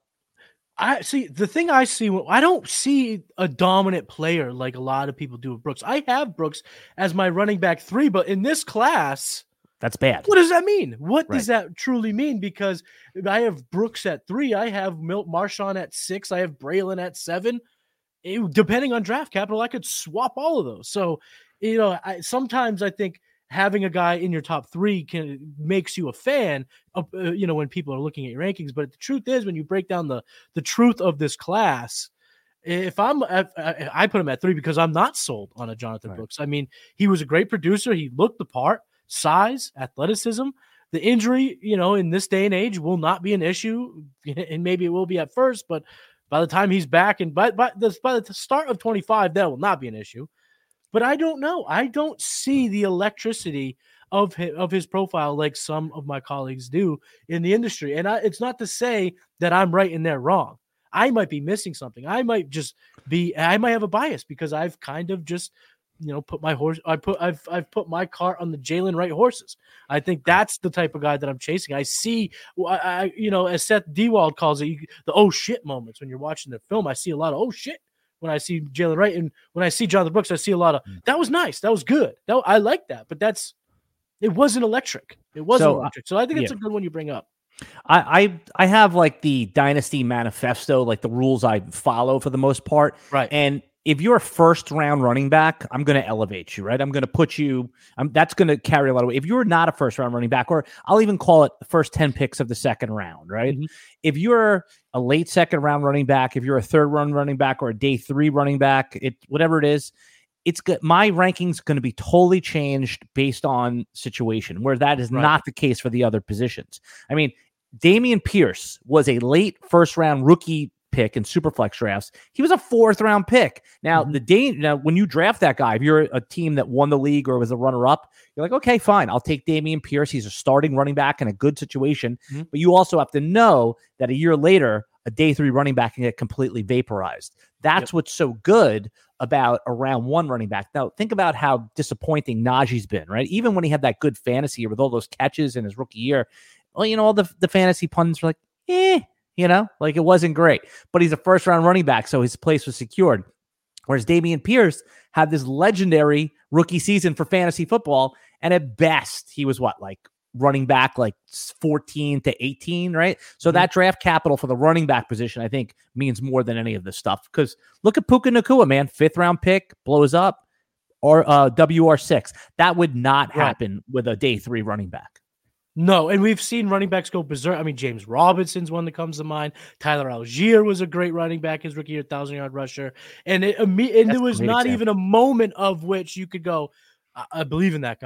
I see the thing I see. I don't see a dominant player like a lot of people do with Brooks. I have Brooks as my running back three, but in this class, that's bad. What does that mean? What right. does that truly mean? Because I have Brooks at three. I have Milt Marchand at six. I have Braylon at seven. It, depending on draft capital, I could swap all of those. So, you know, I, sometimes I think having a guy in your top three can makes you a fan of, uh, you know, when people are looking at your rankings. But the truth is, when you break down the the truth of this class, if I'm, I, I put him at three because I'm not sold on a Jonathan right. Brooks. I mean, he was a great producer. He looked the part. Size, athleticism, the injury, you know, in this day and age will not be an issue, and maybe it will be at first, but by the time he's back and by, by, the, by the start of twenty-five, that will not be an issue. But I don't know. I don't see the electricity of his, of his profile like some of my colleagues do in the industry. And I, it's not to say that I'm right and they're wrong. I might be missing something. I might just be, I might have a bias because I've kind of just you know, put my horse. I put. I've. I've put my cart on the Jalen Wright horses. I think that's the type of guy that I'm chasing. I see. I. I you know, as Seth Dewald calls it, you, the oh shit moments when you're watching the film. I see a lot of oh shit when I see Jalen Wright, and when I see Jonathan Brooks, I see a lot of that was nice. That was good. That I like that. But that's. It wasn't electric. It wasn't so, electric. So I think it's yeah. a good one you bring up. I, I I have like the Dynasty Manifesto, like the rules I follow for the most part, right? And if you're a first round running back, I'm going to elevate you, right? I'm going to put you, I'm, that's going to carry a lot of weight. If you're not a first round running back, or I'll even call it the first ten picks of the second round, right? Mm-hmm. If you're a late second round running back, if you're a third round running back or a day three running back, it whatever it is, it's good. My ranking's going to be totally changed based on situation, where that is right. not the case for the other positions. I mean, Dameon Pierce was a late first round rookie pick in Superflex drafts. He was a fourth round pick. Now, mm-hmm. the day now when you draft that guy, if you're a team that won the league or was a runner up, you're like, okay, fine, I'll take Dameon Pierce. He's a starting running back in a good situation. Mm-hmm. But you also have to know that a year later, a day three running back can get completely vaporized. That's yep. what's so good about a round one running back. Now, think about how disappointing Najee's been, right? Even when he had that good fantasy year with all those catches in his rookie year, well, you know, all the, the fantasy pundits were like, eh. You know, like it wasn't great, but he's a first round running back, so his place was secured. Whereas Dameon Pierce had this legendary rookie season for fantasy football, and at best, he was what, like running back like fourteen to eighteen, right? So mm-hmm. that draft capital for the running back position, I think, means more than any of this stuff. Because look at Puka Nacua, man, fifth round pick, blows up, or uh, W R six. That would not happen right. with a day three running back. No, and we've seen running backs go berserk. I mean, James Robinson's one that comes to mind. Tyler Algier was a great running back his rookie year, thousand-yard rusher. And it, and there was not example. even a moment of which you could go, I, I believe in that guy.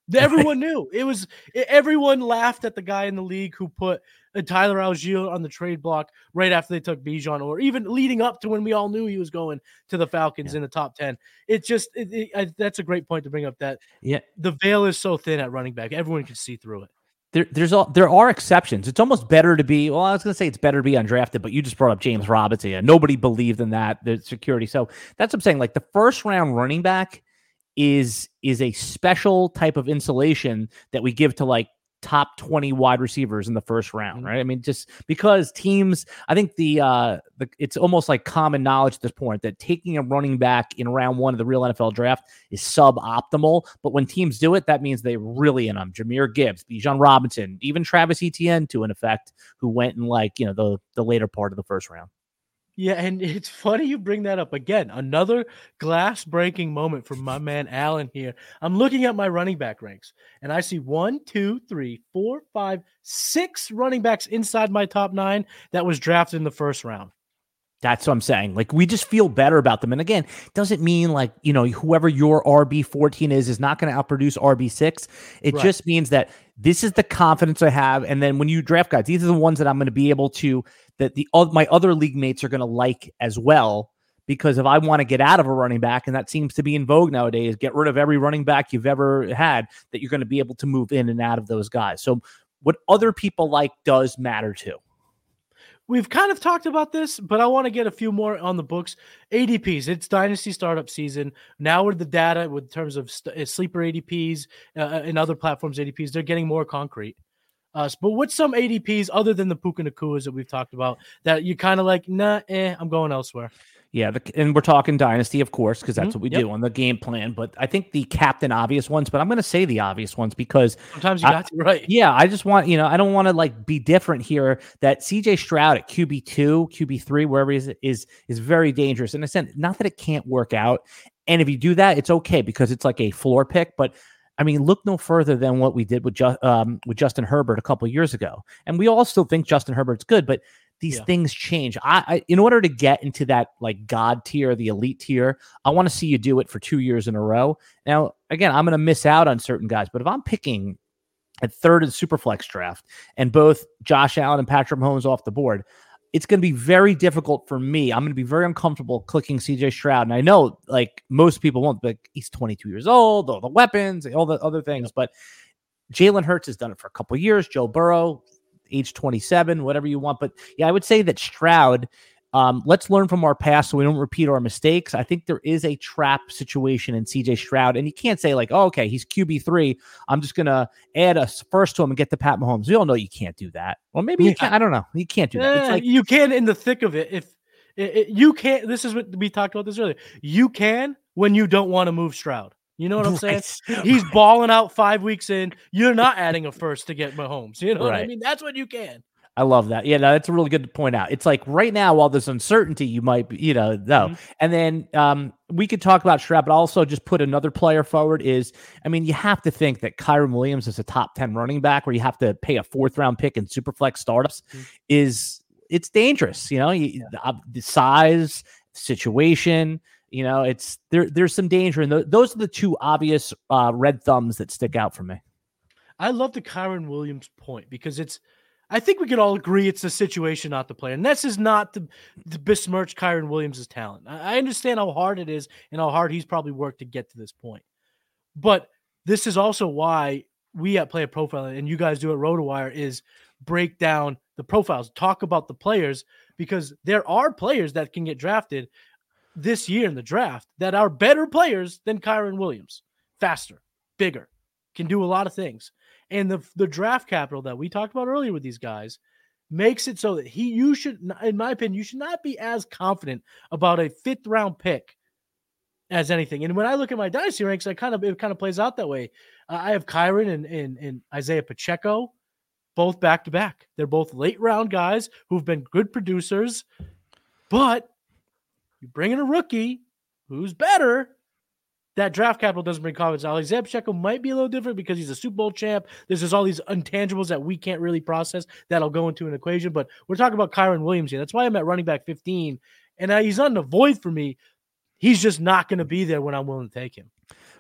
Everyone knew it was. Everyone laughed at the guy in the league who put uh, Tyler Algier on the trade block right after they took Bijan, or even leading up to when we all knew he was going to the Falcons yeah. in the top ten. It just it, it, I, that's a great point to bring up. That yeah, the veil is so thin at running back, everyone can see through it. There, there's all, there are exceptions. It's almost better to be, well, I was going to say it's better to be undrafted, but you just brought up James Robinson. Yeah, nobody believed in that, the security. So that's what I'm saying. Like the first round running back is is a special type of insulation that we give to like top twenty wide receivers in the first round, right? I mean, just because teams, I think the, uh, the it's almost like common knowledge at this point that taking a running back in round one of the real N F L draft is suboptimal. But when teams do it, that means they're really in them. Jahmyr Gibbs, Bijan Robinson, even Travis Etienne to an effect, who went in like, you know, the, the later part of the first round. Yeah, and it's funny you bring that up again. Another glass-breaking moment for my man Allen here. I'm looking at my running back ranks, and I see one, two, three, four, five, six running backs inside my top nine that was drafted in the first round. That's what I'm saying. Like, we just feel better about them. And again, doesn't mean like, you know, whoever your R B fourteen is, is not going to outproduce R B six. It right. just means that this is the confidence I have. And then when you draft guys, these are the ones that I'm going to be able to, that the my other league mates are going to like as well. Because if I want to get out of a running back, and that seems to be in vogue nowadays, get rid of every running back you've ever had, that you're going to be able to move in and out of those guys. So what other people like does matter too. We've kind of talked about this, but I want to get a few more on the books. A D Ps, it's dynasty startup season. Now with the data, with terms of st- sleeper A D Ps uh, and other platforms A D Ps, they're getting more concrete. Uh, but what's some A D Ps other than the Puka Nakuas that we've talked about that you kind of like, nah, eh, I'm going elsewhere? Yeah, the, and we're talking dynasty, of course, because that's mm-hmm. what we yep. do on the game plan. But I think the captain obvious ones, but I'm going to say the obvious ones because sometimes you got I, to, right. Yeah, I just want, you know, I don't want to like be different here. That C J Stroud at Q B two, Q B three, wherever he is, is, is very dangerous. In a sense, not that it can't work out. And if you do that, it's okay because it's like a floor pick. But I mean, look no further than what we did with, Ju- um, with Justin Herbert a couple of years ago. And we all still think Justin Herbert's good, but these yeah. things change. I, I, in order to get into that like God tier, the elite tier, I want to see you do it for two years in a row. Now, again, I'm going to miss out on certain guys, but if I'm picking at third in Superflex draft and both Josh Allen and Patrick Mahomes off the board, it's going to be very difficult for me. I'm going to be very uncomfortable clicking C J Stroud. And I know like most people won't, but he's twenty-two years old, all the weapons, all the other things, yeah. but Jalen Hurts has done it for a couple of years. Joe Burrow, age twenty-seven, whatever you want. But yeah, I would say that Stroud, um, let's learn from our past so we don't repeat our mistakes. I think there is a trap situation in C J Stroud, and you can't say like, oh, okay, he's Q B three. I'm just going to add a first to him and get to Pat Mahomes. We all know you can't do that. Well, maybe you can. I don't know. You can't do that. It's like, you can in the thick of it. If it, it, you can't, this is what we talked about this earlier. You can when you don't want to move Stroud. You know what I'm saying? Right. He's balling out five weeks in. You're not adding a first to get Mahomes. You know right. what I mean? That's what you can. I love that. Yeah, no, that's a really good point out. It's like right now, while there's uncertainty, you might be, you know, no. Mm-hmm. And then um, we could talk about Stroud, but also just put another player forward is, I mean, you have to think that Kyren Williams is a top ten running back where you have to pay a fourth round pick in Superflex startups mm-hmm. is, it's dangerous. You know, you, yeah. the, the size, situation, you know, it's there. There's some danger, and th- those are the two obvious uh, red thumbs that stick out for me. I love the Kyren Williams point because it's. I think we can all agree it's the situation, not the player, and this is not to, to besmirch Kyren Williams' talent. I, I understand how hard it is and how hard he's probably worked to get to this point, but this is also why we at Player Profiling and you guys do at RotoWire is break down the profiles, talk about the players, because there are players that can get drafted this year in the draft that are better players than Kyren Williams, faster, bigger, can do a lot of things. And the the draft capital that we talked about earlier with these guys makes it so that he, you should, in my opinion, you should not be as confident about a fifth round pick as anything. And when I look at my dynasty ranks, I kind of, it kind of plays out that way. Uh, I have Kyren and, and, and Isaiah Pacheco, both back to back. They're both late round guys who've been good producers, but you bring in a rookie who's better. That draft capital doesn't bring confidence. Isaiah Pacheco might be a little different because he's a Super Bowl champ. There's just all these intangibles that we can't really process that'll go into an equation. But we're talking about Kyren Williams here. That's why I'm at running back fifteen. And uh, he's not in a void for me. He's just not going to be there when I'm willing to take him.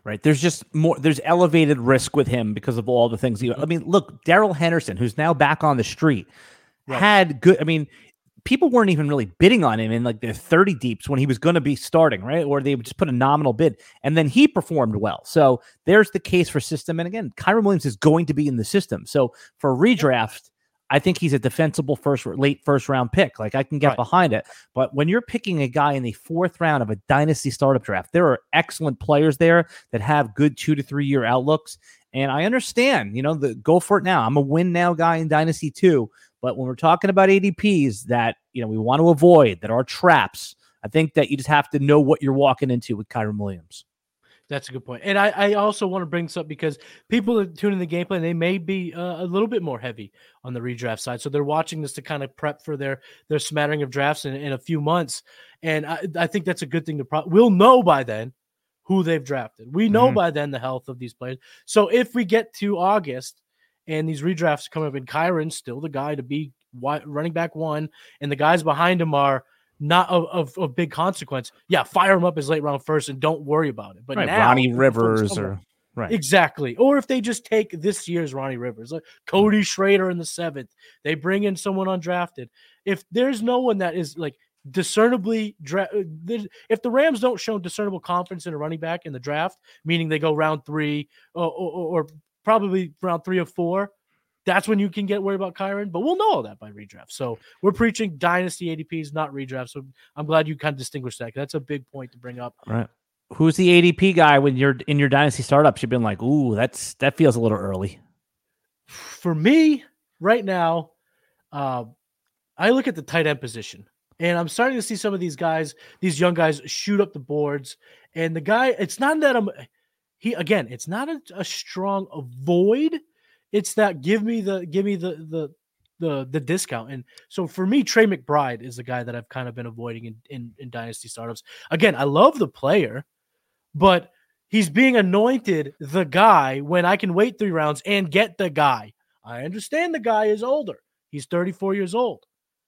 Right. There's just more, there's elevated risk with him because of all the things. He, I mean, look, Darrell Henderson, who's now back on the street, right. had good, I mean, people weren't even really bidding on him in like their thirty deeps when he was going to be starting, right? Or they would just put a nominal bid, and then he performed well. So there's the case for system. And again, Kyren Williams is going to be in the system. So for redraft, I think he's a defensible first, late first round pick. Like I can get right. behind it. But when you're picking a guy in the fourth round of a dynasty startup draft, there are excellent players there that have good two to three year outlooks. And I understand, you know, the go for it now. I'm a win now guy in dynasty too. But when we're talking about A D Ps that, you know, we want to avoid, that are traps, I think that you just have to know what you're walking into with Kyren Williams. That's a good point. And I, I also want to bring this up because people that tune in the gameplay, they may be uh, a little bit more heavy on the redraft side. So they're watching this to kind of prep for their, their smattering of drafts in, in a few months. And I, I think that's a good thing to pro- we'll know by then who they've drafted. We know mm-hmm. by then the health of these players. So if we get to August and these redrafts come up and Kyren's still the guy to be running back one, and the guys behind him are not of, of, of big consequence, yeah, fire him up as late round first and don't worry about it. But right, now, Ronnie Rivers or right. Exactly. Or if they just take this year's Ronnie Rivers, like Cody Schrader in the seventh, they bring in someone undrafted. If there's no one that is like discernibly dra- if the Rams don't show discernible confidence in a running back in the draft, meaning they go round three or, or, or probably round three or four, that's when you can get worried about Kyren, but we'll know all that by redraft. So we're preaching dynasty A D Ps, not redraft. So I'm glad you kind of distinguished that. That's a big point to bring up. Right. Who's the A D P guy when you're in your dynasty startups? You've been like, ooh, that's that feels a little early. For me, right now, uh, I look at the tight end position, and I'm starting to see some of these guys, these young guys, shoot up the boards. And the guy, it's not that I'm he again, it's not a, a strong avoid. It's that give me the give me the the the the discount. And so for me, Trey McBride is the guy that I've kind of been avoiding in, in, in dynasty startups. Again, I love the player, but he's being anointed the guy when I can wait three rounds and get the guy. I understand the guy is older. He's thirty-four years old.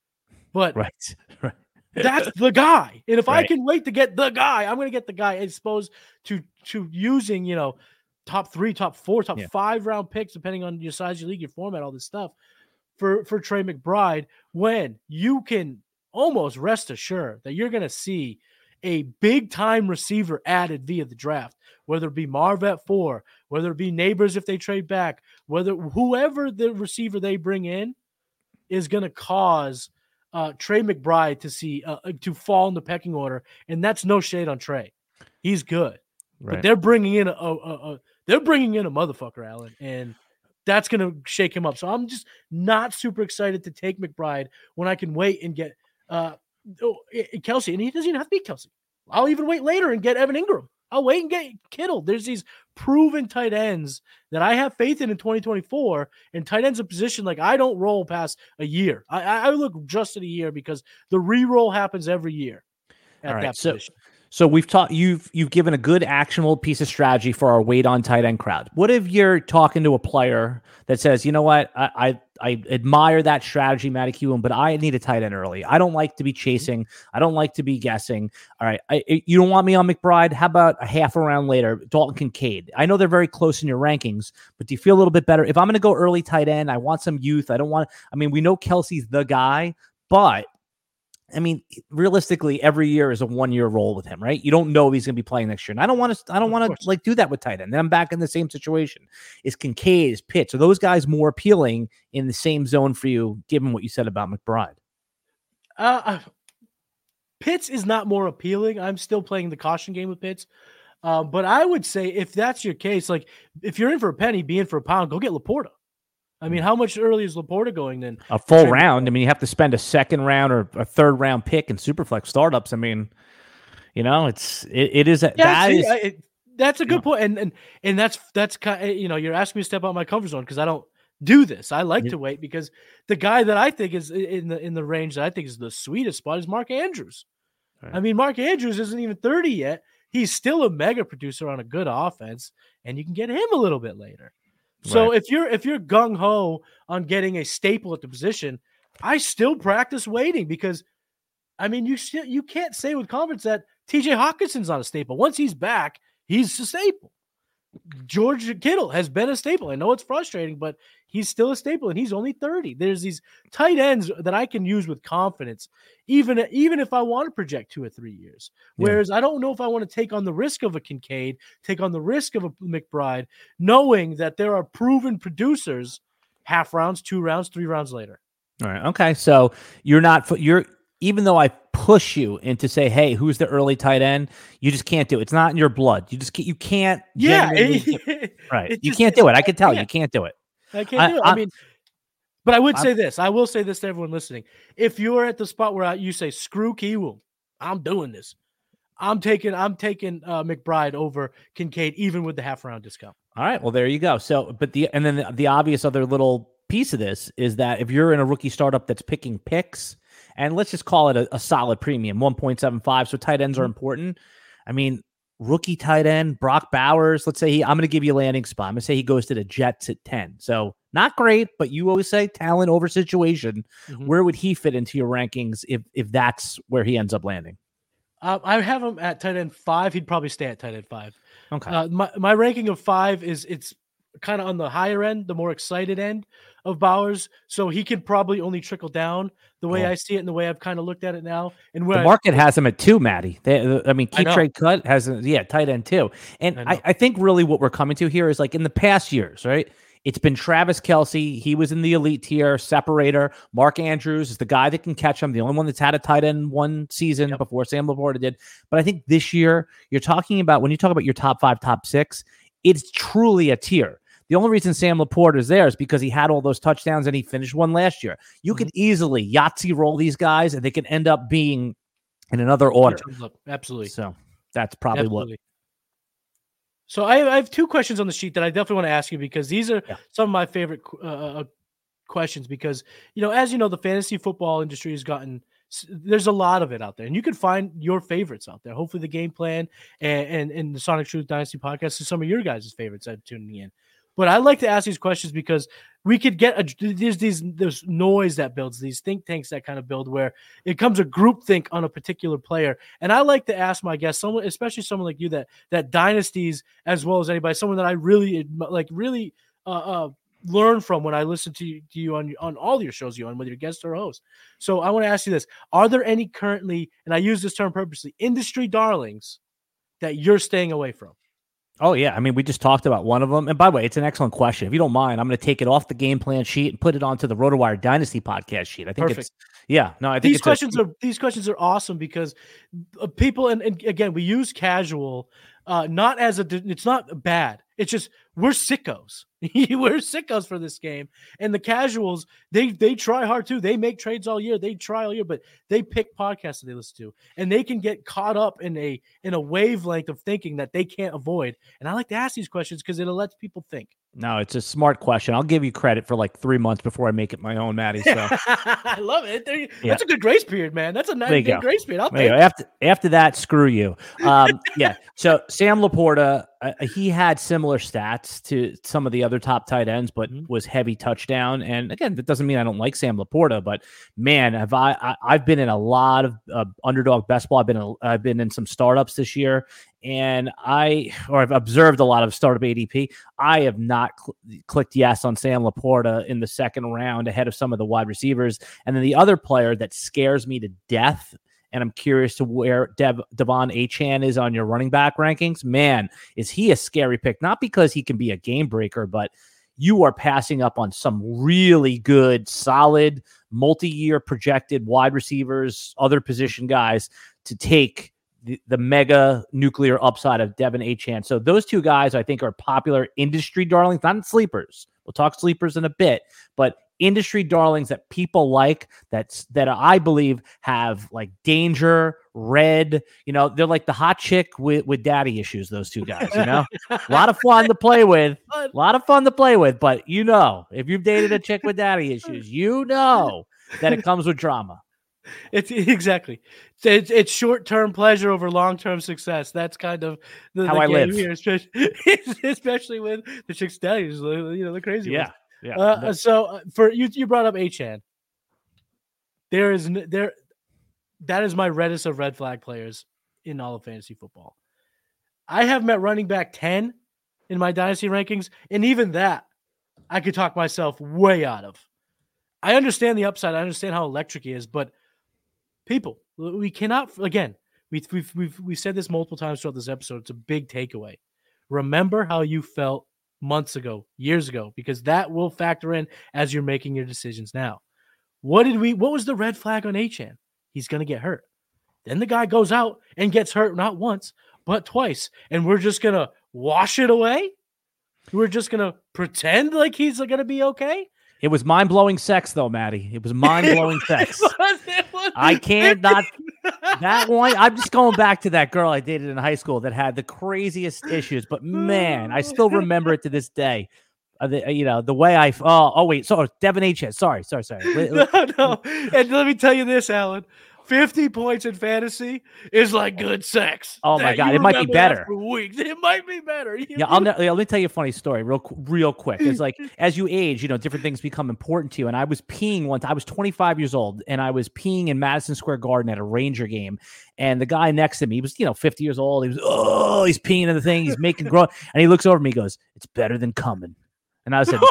But right, right. that's the guy. And if right. I can wait to get the guy, I'm going to get the guy as opposed to to using, you know, top three, top four, top yeah. five round picks, depending on your size, your league, your format, all this stuff for, for Trey McBride, when you can almost rest assured that you're going to see a big time receiver added via the draft, whether it be Marv at four, whether it be Neighbors if they trade back, whether whoever the receiver they bring in is going to cause uh, Trey McBride to see uh, to fall in the pecking order. And that's no shade on Trey. He's good, right. But they're bringing in a, a, a They're bringing in a motherfucker, Alan, and that's going to shake him up. So I'm just not super excited to take McBride when I can wait and get uh, oh, Kelsey. And he doesn't even have to be Kelsey. I'll even wait later and get Evan Ingram. I'll wait and get Kittle. There's these proven tight ends that I have faith in in twenty twenty-four, and tight ends a position like I don't roll past a year. I, I look just at a year because the re-roll happens every year at right, that so- position. So we've taught you've you've given a good actionable piece of strategy for our wait on tight end crowd. What if you're talking to a player that says, you know what, I I, I admire that strategy, Matty Cullen, but I need a tight end early. I don't like to be chasing. I don't like to be guessing. All right, I, you don't want me on McBride? How about a half a round later, Dalton Kincaid? I know they're very close in your rankings, but do you feel a little bit better if I'm going to go early tight end? I want some youth. I don't want. I mean, we know Kelsey's the guy, but. I mean, realistically, every year is a one-year roll with him, right? You don't know if he's going to be playing next year, and I don't want to. I don't want to like do that with tight end. Then I'm back in the same situation. Is Kincaid, is Pitts, are those guys more appealing in the same zone for you, given what you said about McBride? Uh, Pitts is not more appealing. I'm still playing the caution game with Pitts, uh, but I would say if that's your case, like if you're in for a penny, be in for a pound, go get Laporta. I mean, how much early is Laporta going then? A full round. I mean, you have to spend a second round or a third round pick in Superflex startups. I mean, you know, it's it, it is a, yeah, that see, is I, it, that's a good point, and and and that's that's kind of, you know, you're asking me to step out of my comfort zone because I don't do this. I like yeah. to wait because the guy that I think is in the in the range that I think is the sweetest spot is Mark Andrews. Right. I mean, Mark Andrews isn't even thirty yet. He's still a mega producer on a good offense, and you can get him a little bit later. So right. if you're if you're gung ho on getting a staple at the position, I still practice waiting because, I mean, you still you can't say with confidence that T J Hawkinson's not a staple. Once he's back, he's a staple. George Kittle has been a staple. I know it's frustrating, but he's still a staple, and he's only thirty. There's these tight ends that I can use with confidence, even, even if I want to project two or three years. Whereas yeah. I don't know if I want to take on the risk of a Kincaid, take on the risk of a McBride, knowing that there are proven producers half rounds, two rounds, three rounds later. All right. Okay. So you're not, you're, even though I push you into say, hey, who's the early tight end? You just can't do it. It's not in your blood. You just can't, you can't. Yeah. It, right. Just, you can't do it. I can tell you, you can't do it. I can't I, do it. I, I mean, but I would I'm, say this. I will say this to everyone listening. If you're at the spot where I, you say, screw Kewell, I'm doing this. I'm taking, I'm taking uh, McBride over Kincaid, even with the half round discount. All right. Well, there you go. So, but the, and then the, the obvious other little piece of this is that if you're in a rookie startup that's picking picks, and let's just call it a, a solid premium, one point seven five. So tight ends are important. I mean, rookie tight end, Brock Bowers, let's say he, I'm going to give you a landing spot. I'm going to say he goes to the Jets at ten. So not great, but you always say talent over situation. Mm-hmm. Where would he fit into your rankings if if that's where he ends up landing? Uh, I have him at tight end five. He'd probably stay at tight end five. Okay. Uh, my, my ranking of five is it's kind of on the higher end, the more excited end of Bowers. So he could probably only trickle down the way oh. I see it and the way I've kind of looked at it now. And where the market I've, has him at two, Maddie. They, I mean, Keep I Trade Cut has, a, yeah, tight end two. And I, I, I think really what we're coming to here is like in the past years, right? It's been Travis Kelce. He was in the elite tier, separator. Mark Andrews is the guy that can catch him, the only one that's had a tight end one season yep. before Sam Laporta did. But I think this year, you're talking about, when you talk about your top five, top six, it's truly a tier. The only reason Sam Laporta is there is because he had all those touchdowns and he finished one last year. You mm-hmm. could easily Yahtzee roll these guys and they can end up being in another order. Absolutely. So that's probably Absolutely. what. So I, I have two questions on the sheet that I definitely want to ask you because these are yeah. some of my favorite uh, questions because, you know, as you know, the fantasy football industry has gotten, there's a lot of it out there and you can find your favorites out there. Hopefully the Game Plan and, and, and the Sonic Truth Dynasty podcast is some of your guys' favorites that are tuning in. But I like to ask these questions because we could get a, there's these there's noise that builds, these think tanks that kind of build where it comes a group think on a particular player. And I like to ask my guests, someone, especially someone like you, that that dynasties as well as anybody, someone that I really like, really uh, uh, learn from when I listen to you, to you on on all your shows you on, whether you're guest or host. So I want to ask you this: are there any currently, and I use this term purposely, industry darlings that you're staying away from? Oh, yeah. I mean, we just talked about one of them. And by the way, it's an excellent question. If you don't mind, I'm going to take it off the Game Plan sheet and put it onto the RotoWire Dynasty podcast sheet. I think Perfect. it's, yeah, no, I think these it's questions a, are, these questions are awesome because people, and, and again, we use casual, uh, not as a, it's not bad. It's just, we're sickos. We're sickos for this game. And the casuals, they they try hard too. They make trades all year. They try all year, but they pick podcasts that they listen to. And they can get caught up in a in a wavelength of thinking that they can't avoid. And I like to ask these questions because it lets people think. No, it's a smart question. I'll give you credit for like three months before I make it my own, Maddie. So I love it. There, yeah. That's a good grace period, man. That's a nice good grace period. I'll take after after that, screw you. Um, yeah. So Sam Laporta, uh, he had similar stats to some of the other top tight ends, but mm-hmm. was heavy touchdown. And again, that doesn't mean I don't like Sam Laporta, but man, have I, I I've been in a lot of uh, underdog best ball. I've been in, I've been in some startups this year. And I, or I've observed a lot of startup A D P. I have not cl- clicked yes on Sam Laporta in the second round ahead of some of the wide receivers. And then the other player that scares me to death, and I'm curious to where Dev, Devon Achane is on your running back rankings. Man, is he a scary pick? Not because he can be a game breaker, but you are passing up on some really good, solid, multi-year projected wide receivers, other position guys to take The, the mega nuclear upside of Devon Achane. So those two guys, I think, are popular industry darlings, not sleepers. We'll talk sleepers in a bit, but industry darlings that people like, that's that I believe have like danger, red. You know, they're like the hot chick with, with daddy issues, those two guys, you know? A lot of fun to play with. A lot of fun to play with, but you know, if you've dated a chick with daddy issues, you know that it comes with drama. It's exactly it's, it's short-term pleasure over long-term success. That's kind of the, how the I game live here, especially, especially with the chick daddies, you know, the crazy yeah ones. yeah uh, so for you you brought up Achane. There is there that is my reddest of red flag players in all of fantasy football. I have him at running back ten in my dynasty rankings, and even that I could talk myself way out of. I understand the upside. I understand how electric he is, but people, we cannot, again, we, we've, we've, we've said this multiple times throughout this episode. It's a big takeaway. Remember how you felt months ago, years ago, because that will factor in as you're making your decisions now. What did we, what was the red flag on Achane? He's going to get hurt. Then the guy goes out and gets hurt not once, but twice. And we're just going to wash it away? We're just going to pretend like he's going to be okay? It was mind-blowing sex, though, Maddie. It was mind-blowing sex. It was, it was, I can't not that one. I'm just going back to that girl I dated in high school that had the craziest issues, but man, I still remember it to this day. Uh, the, you know, the way I oh oh wait, sorry, Devin Achane. Sorry, sorry, sorry. No, no. And let me tell you this, Alan. fifty points in fantasy is like good sex. Oh my God, it might be better. For weeks. It might be better. You yeah, I'll, let me tell you a funny story real real quick. It's like as you age, you know, different things become important to you. And I was peeing once. I was twenty-five years old, and I was peeing in Madison Square Garden at a Ranger game. And the guy next to me, he was, you know, fifty years old. He was, oh, he's peeing in the thing. He's making grow. And he looks over at me, he goes, "It's better than coming." And I said,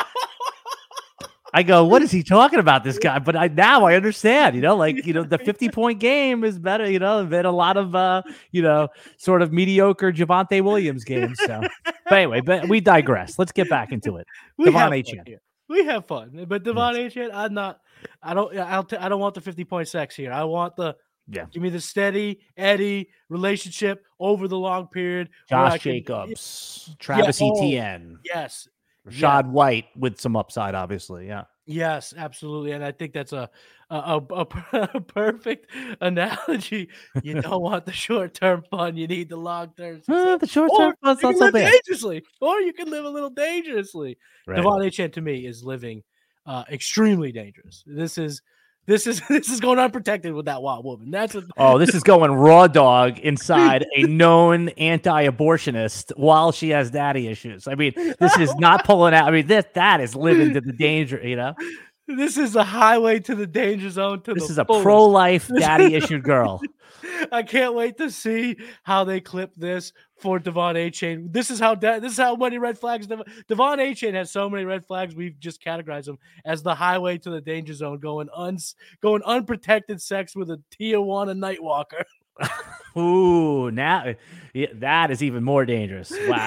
I go, what is he talking about, this guy? But I now I understand, you know, like, you know, the fifty-point game is better, you know, than a lot of, uh, you know, sort of mediocre Javonte Williams games. So, but anyway, but we digress. Let's get back into it. We Devon have Achane. We have fun. But Devon Achane, I'm not, I don't, I'll t- I don't want the fifty-point sex here. I want the, yeah, give me the steady Eddie relationship over the long period. Josh Jacobs, can, Travis yeah, Etienne. Oh, yes. Rashad yeah. White with some upside, obviously. Yeah. Yes, absolutely. And I think that's a a, a, a perfect analogy. You don't want the short-term fun. You need the long-term. Uh, the short-term fun's not so bad. Dangerously, or you can live a little dangerously. Right. Devon Achane, to me, is living uh, extremely dangerous. This is This is this is going unprotected with that wild woman. That's a- oh, this is going raw dog inside a known anti-abortionist while she has daddy issues. I mean, this is not pulling out. I mean, this that is living to the danger. You know, this is a highway to the danger zone. To this the is a fullest. pro-life daddy issued girl. I can't wait to see how they clip this for Devon Achane. This is how de- this is how many red flags. Dev- Devon Achane has so many red flags. We've just categorized them as the highway to the danger zone, going uns going unprotected sex with a Tijuana Nightwalker. Ooh, now yeah, that is even more dangerous. Wow.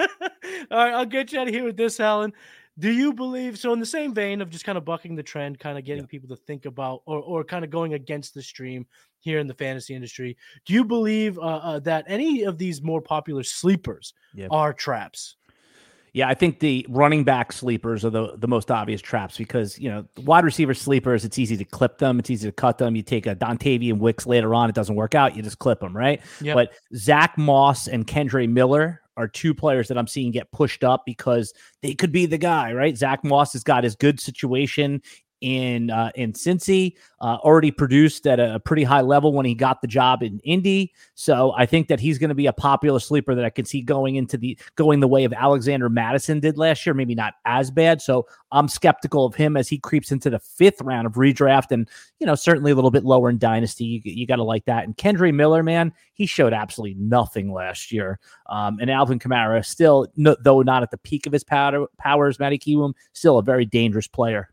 All right, I'll get you out of here with this, Alan. Do you believe, so in the same vein of just kind of bucking the trend, kind of getting yeah. people to think about or, or kind of going against the stream here in the fantasy industry, do you believe uh, uh, that any of these more popular sleepers yeah. are traps? Yeah, I think the running back sleepers are the, the most obvious traps because, you know, wide receiver sleepers, it's easy to clip them. It's easy to cut them. You take a Dontavian Wicks later on. It doesn't work out. You just clip them, right? Yep. But Zach Moss and Kendre Miller are two players that I'm seeing get pushed up because they could be the guy, right? Zach Moss has got his good situation in uh, in Cincy, uh, already produced at a pretty high level when he got the job in Indy. So I think that he's going to be a popular sleeper that I can see going into the going the way of Alexander Madison did last year. Maybe not as bad. So I'm skeptical of him as he creeps into the fifth round of redraft, and you know certainly a little bit lower in dynasty. You, you got to like that. And Kendre Miller, man, he showed absolutely nothing last year. Um, and Alvin Kamara, still no, though not at the peak of his power, powers, Matty Kiwoom, still a very dangerous player.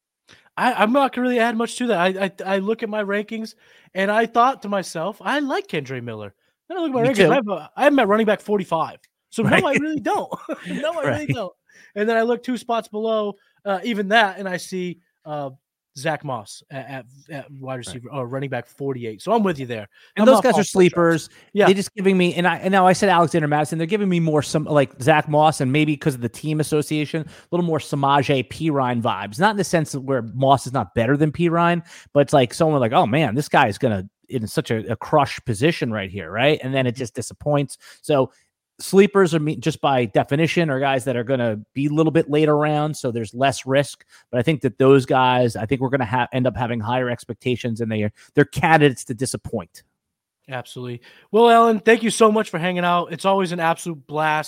I, I'm not going to really add much to that. I, I I look at my rankings, and I thought to myself, I like Kendre Miller. Then I look at my Me rankings, I have, a, I have him at running back forty-five. So right. no, I really don't. no, I right. really don't. And then I look two spots below, uh, even that, and I see uh, Zach Moss at, at, at wide receiver right. or running back forty-eight. So I'm with you there. And I'm those guys are sleepers. Yeah. They're just giving me, and I and now I said Alexander Madison, they're giving me more some like Zach Moss, and maybe because of the team association, a little more Samaje Perine vibes. Not in the sense of where Moss is not better than Perine, but it's like someone like, oh man, this guy is gonna in such a, a crush position right here, right? And then it just disappoints. So sleepers are just by definition are guys that are going to be a little bit later around, so there's less risk. But I think that those guys, I think we're going to ha- end up having higher expectations, and they are they're candidates to disappoint. Absolutely. Well, Alan, thank you so much for hanging out. It's always an absolute blast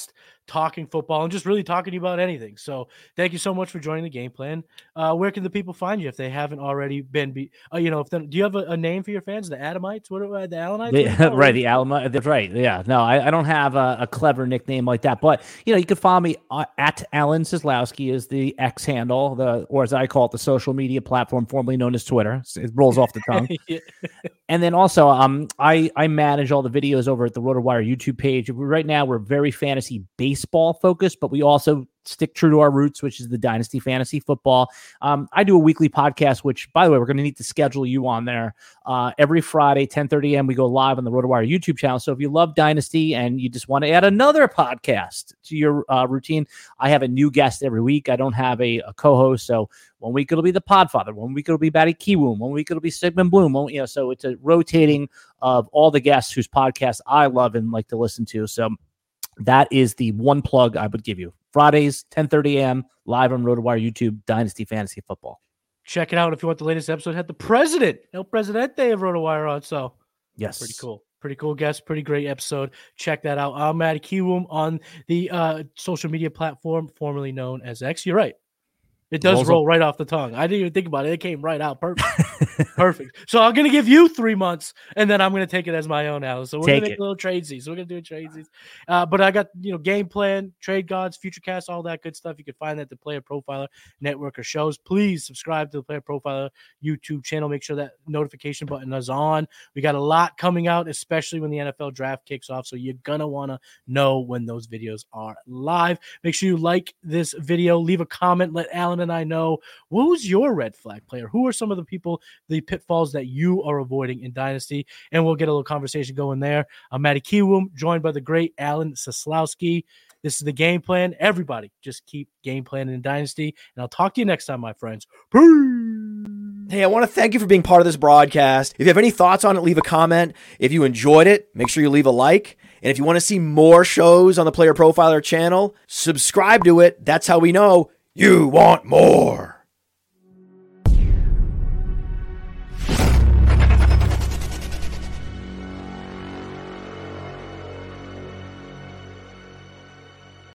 talking football and just really talking to you about anything. So thank you so much for joining the game plan. Uh, where can the people find you if they haven't already been? Be, uh, you know, if the, do you have a, a name for your fans? The Adamites? What are the Alanites? The, right, the Alama. That's right. Yeah, no, I, I don't have a, a clever nickname like that, but you know, you can follow me uh, at Alan Seslowsky is the X handle, the or as I call it, the social media platform formerly known as Twitter. It rolls off the tongue. Yeah. And then also, um, I I manage all the videos over at the RotoWire YouTube page. Right now, we're very fantasy baseball focused, but we also stick true to our roots, which is the Dynasty Fantasy Football. Um, I do a weekly podcast, which, by the way, we're going to need to schedule you on there. Uh, every Friday, ten thirty a.m., we go live on the RotoWire YouTube channel. So if you love Dynasty and you just want to add another podcast to your uh, routine, I have a new guest every week. I don't have a, a co-host. So one week it'll be the Podfather. One week it'll be Batty Kiwoom. One week it'll be Sigmund Bloom. One, you know, so it's a rotating of all the guests whose podcasts I love and like to listen to. So that is the one plug I would give you. Fridays, ten thirty a.m., live on RotoWire YouTube, Dynasty Fantasy Football. Check it out if you want the latest episode. Had the president, El Presidente of RotoWire on. So, yes, pretty cool. Pretty cool guest. Pretty great episode. Check that out. I'm Matty Kiwoom on the uh, social media platform formerly known as X. You're right. It does roll right off the tongue. I didn't even think about it. It came right out. Perfect. Perfect. So I'm going to give you three months, and then I'm going to take it as my own, Alice. So we're going to make a little tradesies. So we're going to do a tradesies. Uh, but I got, you know, game plan, trade gods, future cast, all that good stuff. You can find that at the Player Profiler Network or shows. Please subscribe to the Player Profiler YouTube channel. Make sure that notification button is on. We got a lot coming out, especially when the N F L draft kicks off. So you're going to want to know when those videos are live. Make sure you like this video. Leave a comment. Let Alan and I know, who's your red flag player? Who are some of the people, the pitfalls that you are avoiding in Dynasty? And we'll get a little conversation going there. I'm Matty Kiwoom, joined by the great Alan Seslowsky. This is the game plan. Everybody just keep game planning in Dynasty. And I'll talk to you next time, my friends. Peace. Hey, I want to thank you for being part of this broadcast. If you have any thoughts on it, leave a comment. If you enjoyed it, make sure you leave a like. And if you want to see more shows on the Player Profiler channel, subscribe to it. That's how we know you want more.